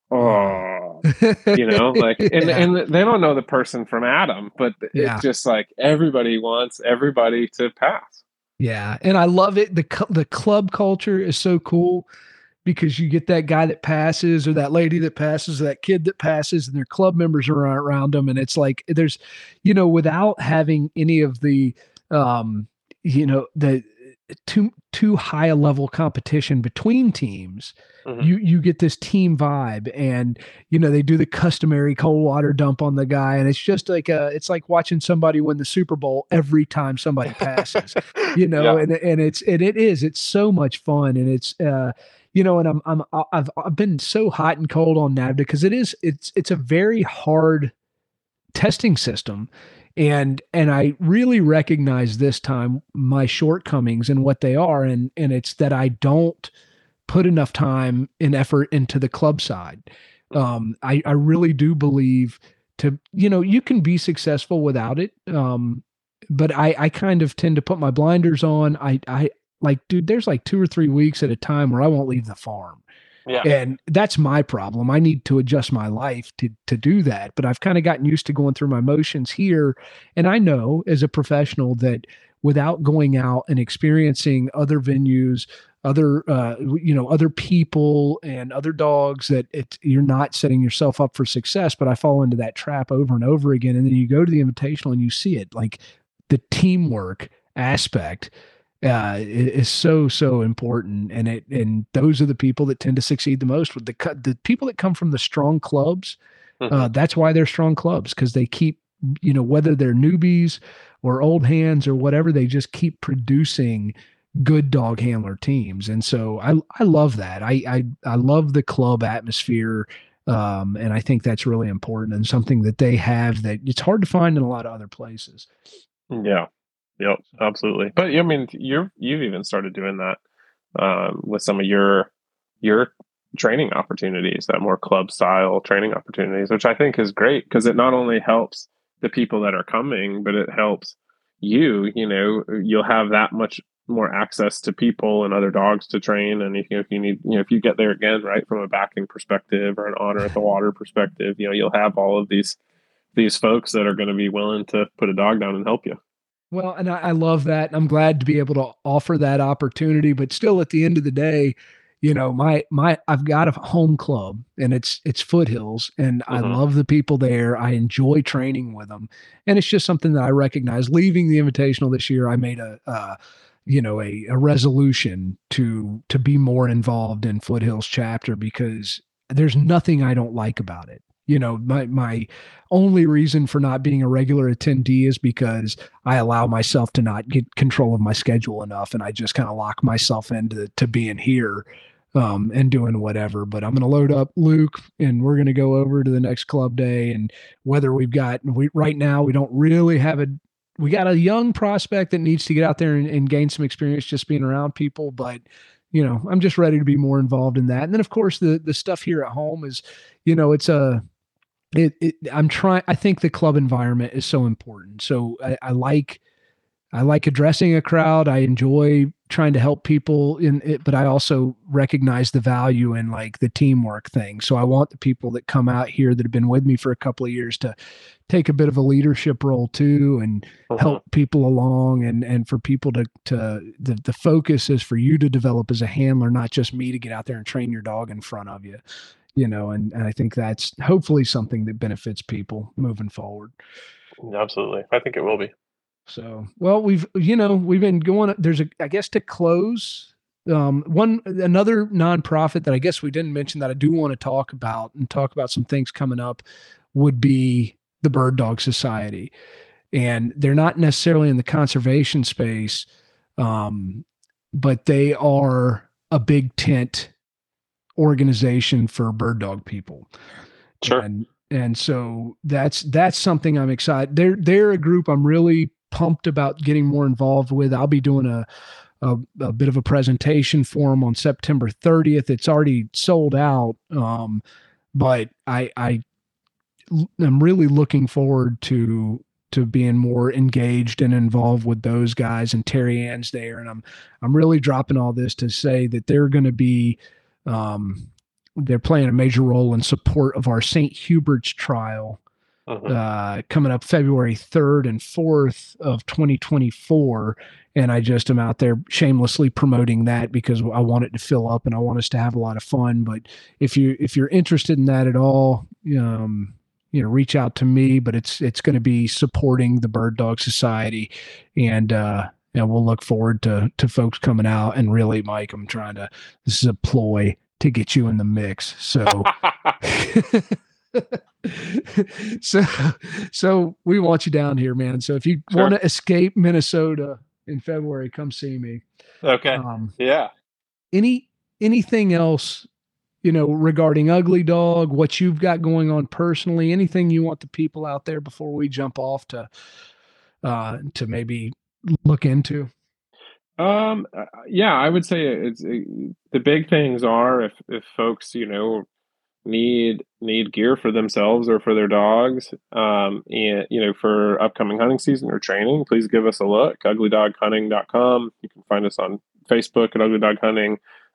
oh, you know, like, and, yeah. and they don't know the person from Adam, but yeah. it's just like everybody wants everybody to pass. Yeah. And I love it. The, the club culture is so cool, because you get that guy that passes, or that lady that passes, or that kid that passes, and their club members are around them. And it's like, there's, you know, without having any of the, um, you know, the too, too high a level competition between teams, mm-hmm. you, you get this team vibe, and, you know, they do the customary cold water dump on the guy. And it's just like, a, it's like watching somebody win the Super Bowl every time somebody passes, you know, yeah. and, and it's, and it is, it's so much fun. And it's, uh, you know, and I'm, I'm, I've, I've been so hot and cold on NAVHDA, because it is, it's, it's a very hard testing system. And, and I really recognize this time my shortcomings and what they are. And, and it's that I don't put enough time and effort into the club side. Um, I, I really do believe to, you know, you can be successful without it. Um, but I, I kind of tend to put my blinders on. I, I, Like, dude, there's like two or three weeks at a time where I won't leave the farm. Yeah. And that's my problem. I need to adjust my life to to do that. But I've kind of gotten used to going through my motions here. And I know as a professional that without going out and experiencing other venues, other uh, you know, other people and other dogs, that it you're not setting yourself up for success. But I fall into that trap over and over again. And then you go to the Invitational and you see it, like the teamwork aspect uh, is so, so important. And it, and those are the people that tend to succeed the most with the, the people that come from the strong clubs. Mm-hmm. Uh, that's why they're strong clubs. Cause they keep, you know, whether they're newbies or old hands or whatever, they just keep producing good dog handler teams. And so I, I love that. I, I, I love the club atmosphere. Um, and I think that's really important and something that they have that it's hard to find in a lot of other places. Yeah. Yep, absolutely. But I mean, you're you've even started doing that um, with some of your your training opportunities, that more club style training opportunities, which I think is great because it not only helps the people that are coming, but it helps you. You know, you'll have that much more access to people and other dogs to train. And if you, if you need, you know, if you get there again, right, from a backing perspective or an honor at the water perspective, you know, you'll have all of these these folks that are going to be willing to put a dog down and help you. Well, and I, I love that. I'm glad to be able to offer that opportunity, but still at the end of the day, you know, my, my, I've got a home club and it's, it's Foothills and mm-hmm. I love the people there. I enjoy training with them. And it's just something that I recognize. Leaving the Invitational this year, I made a, uh, you know, a, a resolution to, to be more involved in Foothills chapter because there's nothing I don't like about it. You know, my, my only reason for not being a regular attendee is because I allow myself to not get control of my schedule enough. And I just kind of lock myself into to being here um, and doing whatever. But I'm going to load up Luke and we're going to go over to the next club day. And whether we've got, we right now, we don't really have a, we got a young prospect that needs to get out there and, and gain some experience just being around people. But you know, I'm just ready to be more involved in that. And then of course the, the stuff here at home is, you know, it's a, It, it, I'm trying, I think the club environment is so important. So I, I like, I like addressing a crowd. I enjoy trying to help people in it, but I also recognize the value in like the teamwork thing. So I want the people that come out here that have been with me for a couple of years to take a bit of a leadership role too, and uh-huh. help people along. And, and for people to, to the, the focus is for you to develop as a handler, not just me to get out there and train your dog in front of you. You know, and, and I think that's hopefully something that benefits people moving forward. Absolutely. I think it will be. So, well, we've, you know, we've been going, there's a, I guess to close, um, one, another nonprofit that I guess we didn't mention that I do want to talk about and talk about some things coming up would be the Bird Dog Society. And they're not necessarily in the conservation space, um, but they are a big tent organization for bird dog people. Sure. And, and so that's, that's something I'm excited. They're, they're a group I'm really pumped about getting more involved with. I'll be doing a, a, a bit of a presentation for them on September thirtieth. It's already sold out. Um, but I, I am really looking forward to, to being more engaged and involved with those guys, and Terry Ann's there. And I'm, I'm really dropping all this to say that they're going to be, Um, they're playing a major role in support of our Saint Hubert's trial uh-huh. uh, coming up February third and fourth of twenty twenty-four. And I just am out there shamelessly promoting that because I want it to fill up and I want us to have a lot of fun. But if you, if you're interested in that at all, um, you know, reach out to me, but it's, it's going to be supporting the Bird Dog Society. And, uh, and we'll look forward to, to folks coming out. And really, Mike, I'm trying to, this is a ploy to get you in the mix. So, so, so we want you down here, man. So if you sure. want to escape Minnesota in February, come see me. Okay. Um, yeah. Any, anything else, you know, regarding Ugly Dog, what you've got going on personally, anything you want the people out there before we jump off to, uh, to maybe look into? Um, yeah, I would say it's it, the big things are if, if folks, you know, need, need gear for themselves or for their dogs, um, and, you know, for upcoming hunting season or training, please give us a look, ugly dog hunting dot com. You can find us on Facebook at Ugly Dog Hunting.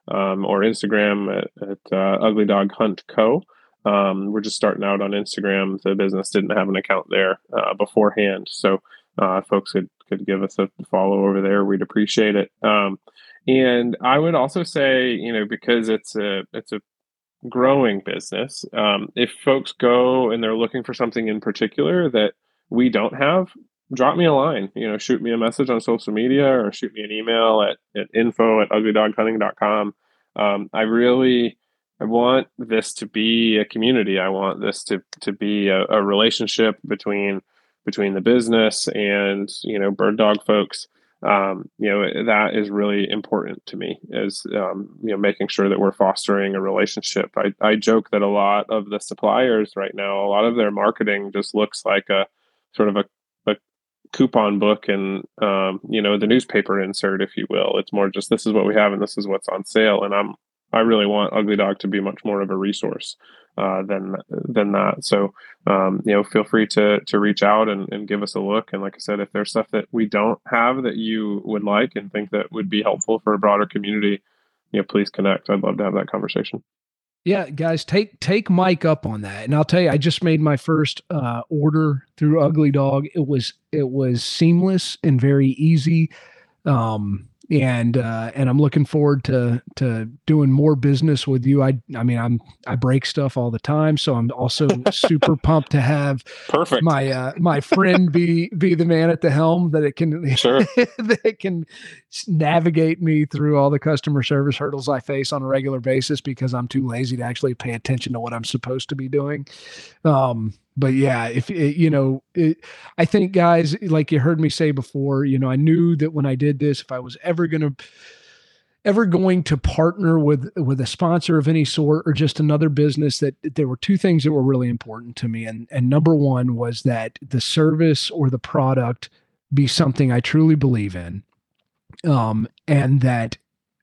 um, or Instagram at, at uh, Ugly Dog Hunt Co. Um, we're just starting out on Instagram. The business didn't have an account there uh, beforehand, so uh, folks could could give us a follow over there. We'd appreciate it. Um, and I would also say, you know, because it's a it's a growing business, um, if folks go and they're looking for something in particular that we don't have, drop me a line, you know, shoot me a message on social media or shoot me an email at, at info at ugly dog hunting dot com. Um, I really, I want this to be a community. I want this to, to be a, a relationship between, between the business and, you know, bird dog folks. Um, you know, that is really important to me, is, um, you know, making sure that we're fostering a relationship. I, I joke that a lot of the suppliers right now, a lot of their marketing just looks like a sort of a, a coupon book and, um, you know, the newspaper insert, if you will. It's more just, this is what we have and this is what's on sale. And I'm, I really want Ugly Dog to be much more of a resource uh, than than that. So, um, you know, feel free to to reach out and, and give us a look. And like I said, if there's stuff that we don't have that you would like and think that would be helpful for a broader community, you know, please connect. I'd love to have that conversation. Yeah, guys, take take Mike up on that. And I'll tell you, I just made my first uh, order through Ugly Dog. It was it was seamless and very easy. Um, And, uh, and I'm looking forward to, to doing more business with you. I, I mean, I'm, I break stuff all the time. So I'm also super pumped to have Perfect. my, uh, my friend be, be the man at the helm, that it can, sure. that it can navigate me through all the customer service hurdles I face on a regular basis, because I'm too lazy to actually pay attention to what I'm supposed to be doing. Um, But yeah, if it, you know, it, I think, guys, like you heard me say before, you know, I knew that when I did this, if I was ever going to, ever going to partner with, with a sponsor of any sort or just another business, that there were two things that were really important to me. And, and number one was that the service or the product be something I truly believe in. Um, and that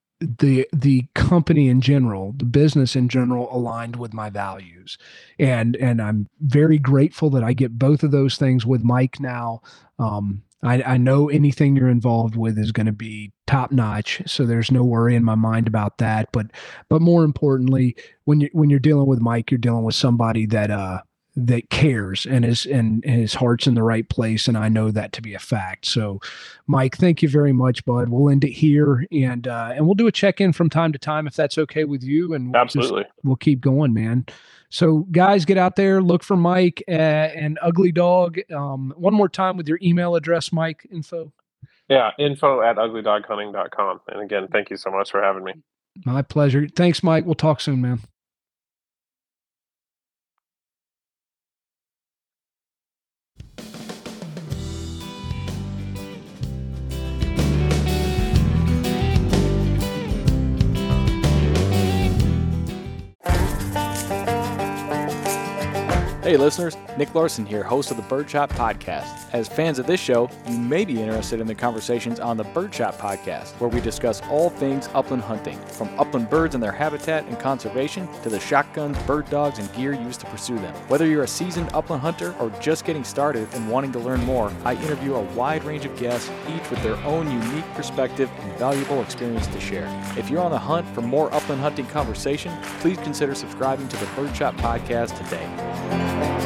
the the company in general, the business in general, aligned with my values. And and I'm very grateful that I get both of those things with Mike now. Um, I, I know anything you're involved with is going to be top notch, so there's no worry in my mind about that. But but more importantly, when you when you're dealing with Mike, you're dealing with somebody that uh that cares and is and, and his heart's in the right place, and I know that to be a fact. So, Mike, thank you very much, bud. We'll end it here, and uh, and we'll do a check in from time to time if that's okay with you. And we'll absolutely, just, we'll keep going, man. So, guys, get out there, look for Mike uh, and Ugly Dog. Um, one more time with your email address, Mike. Info. Yeah, info at ugly dog hunting dot com. And again, thank you so much for having me. My pleasure. Thanks, Mike. We'll talk soon, man. Hey listeners, Nick Larson here, host of the Birdshot Podcast. As fans of this show, you may be interested in the conversations on the Birdshot Podcast, where we discuss all things upland hunting, from upland birds and their habitat and conservation, to the shotguns, bird dogs, and gear used to pursue them. Whether you're a seasoned upland hunter or just getting started and wanting to learn more, I interview a wide range of guests, each with their own unique perspective and valuable experience to share. If you're on the hunt for more upland hunting conversation, please consider subscribing to the Birdshot Podcast today.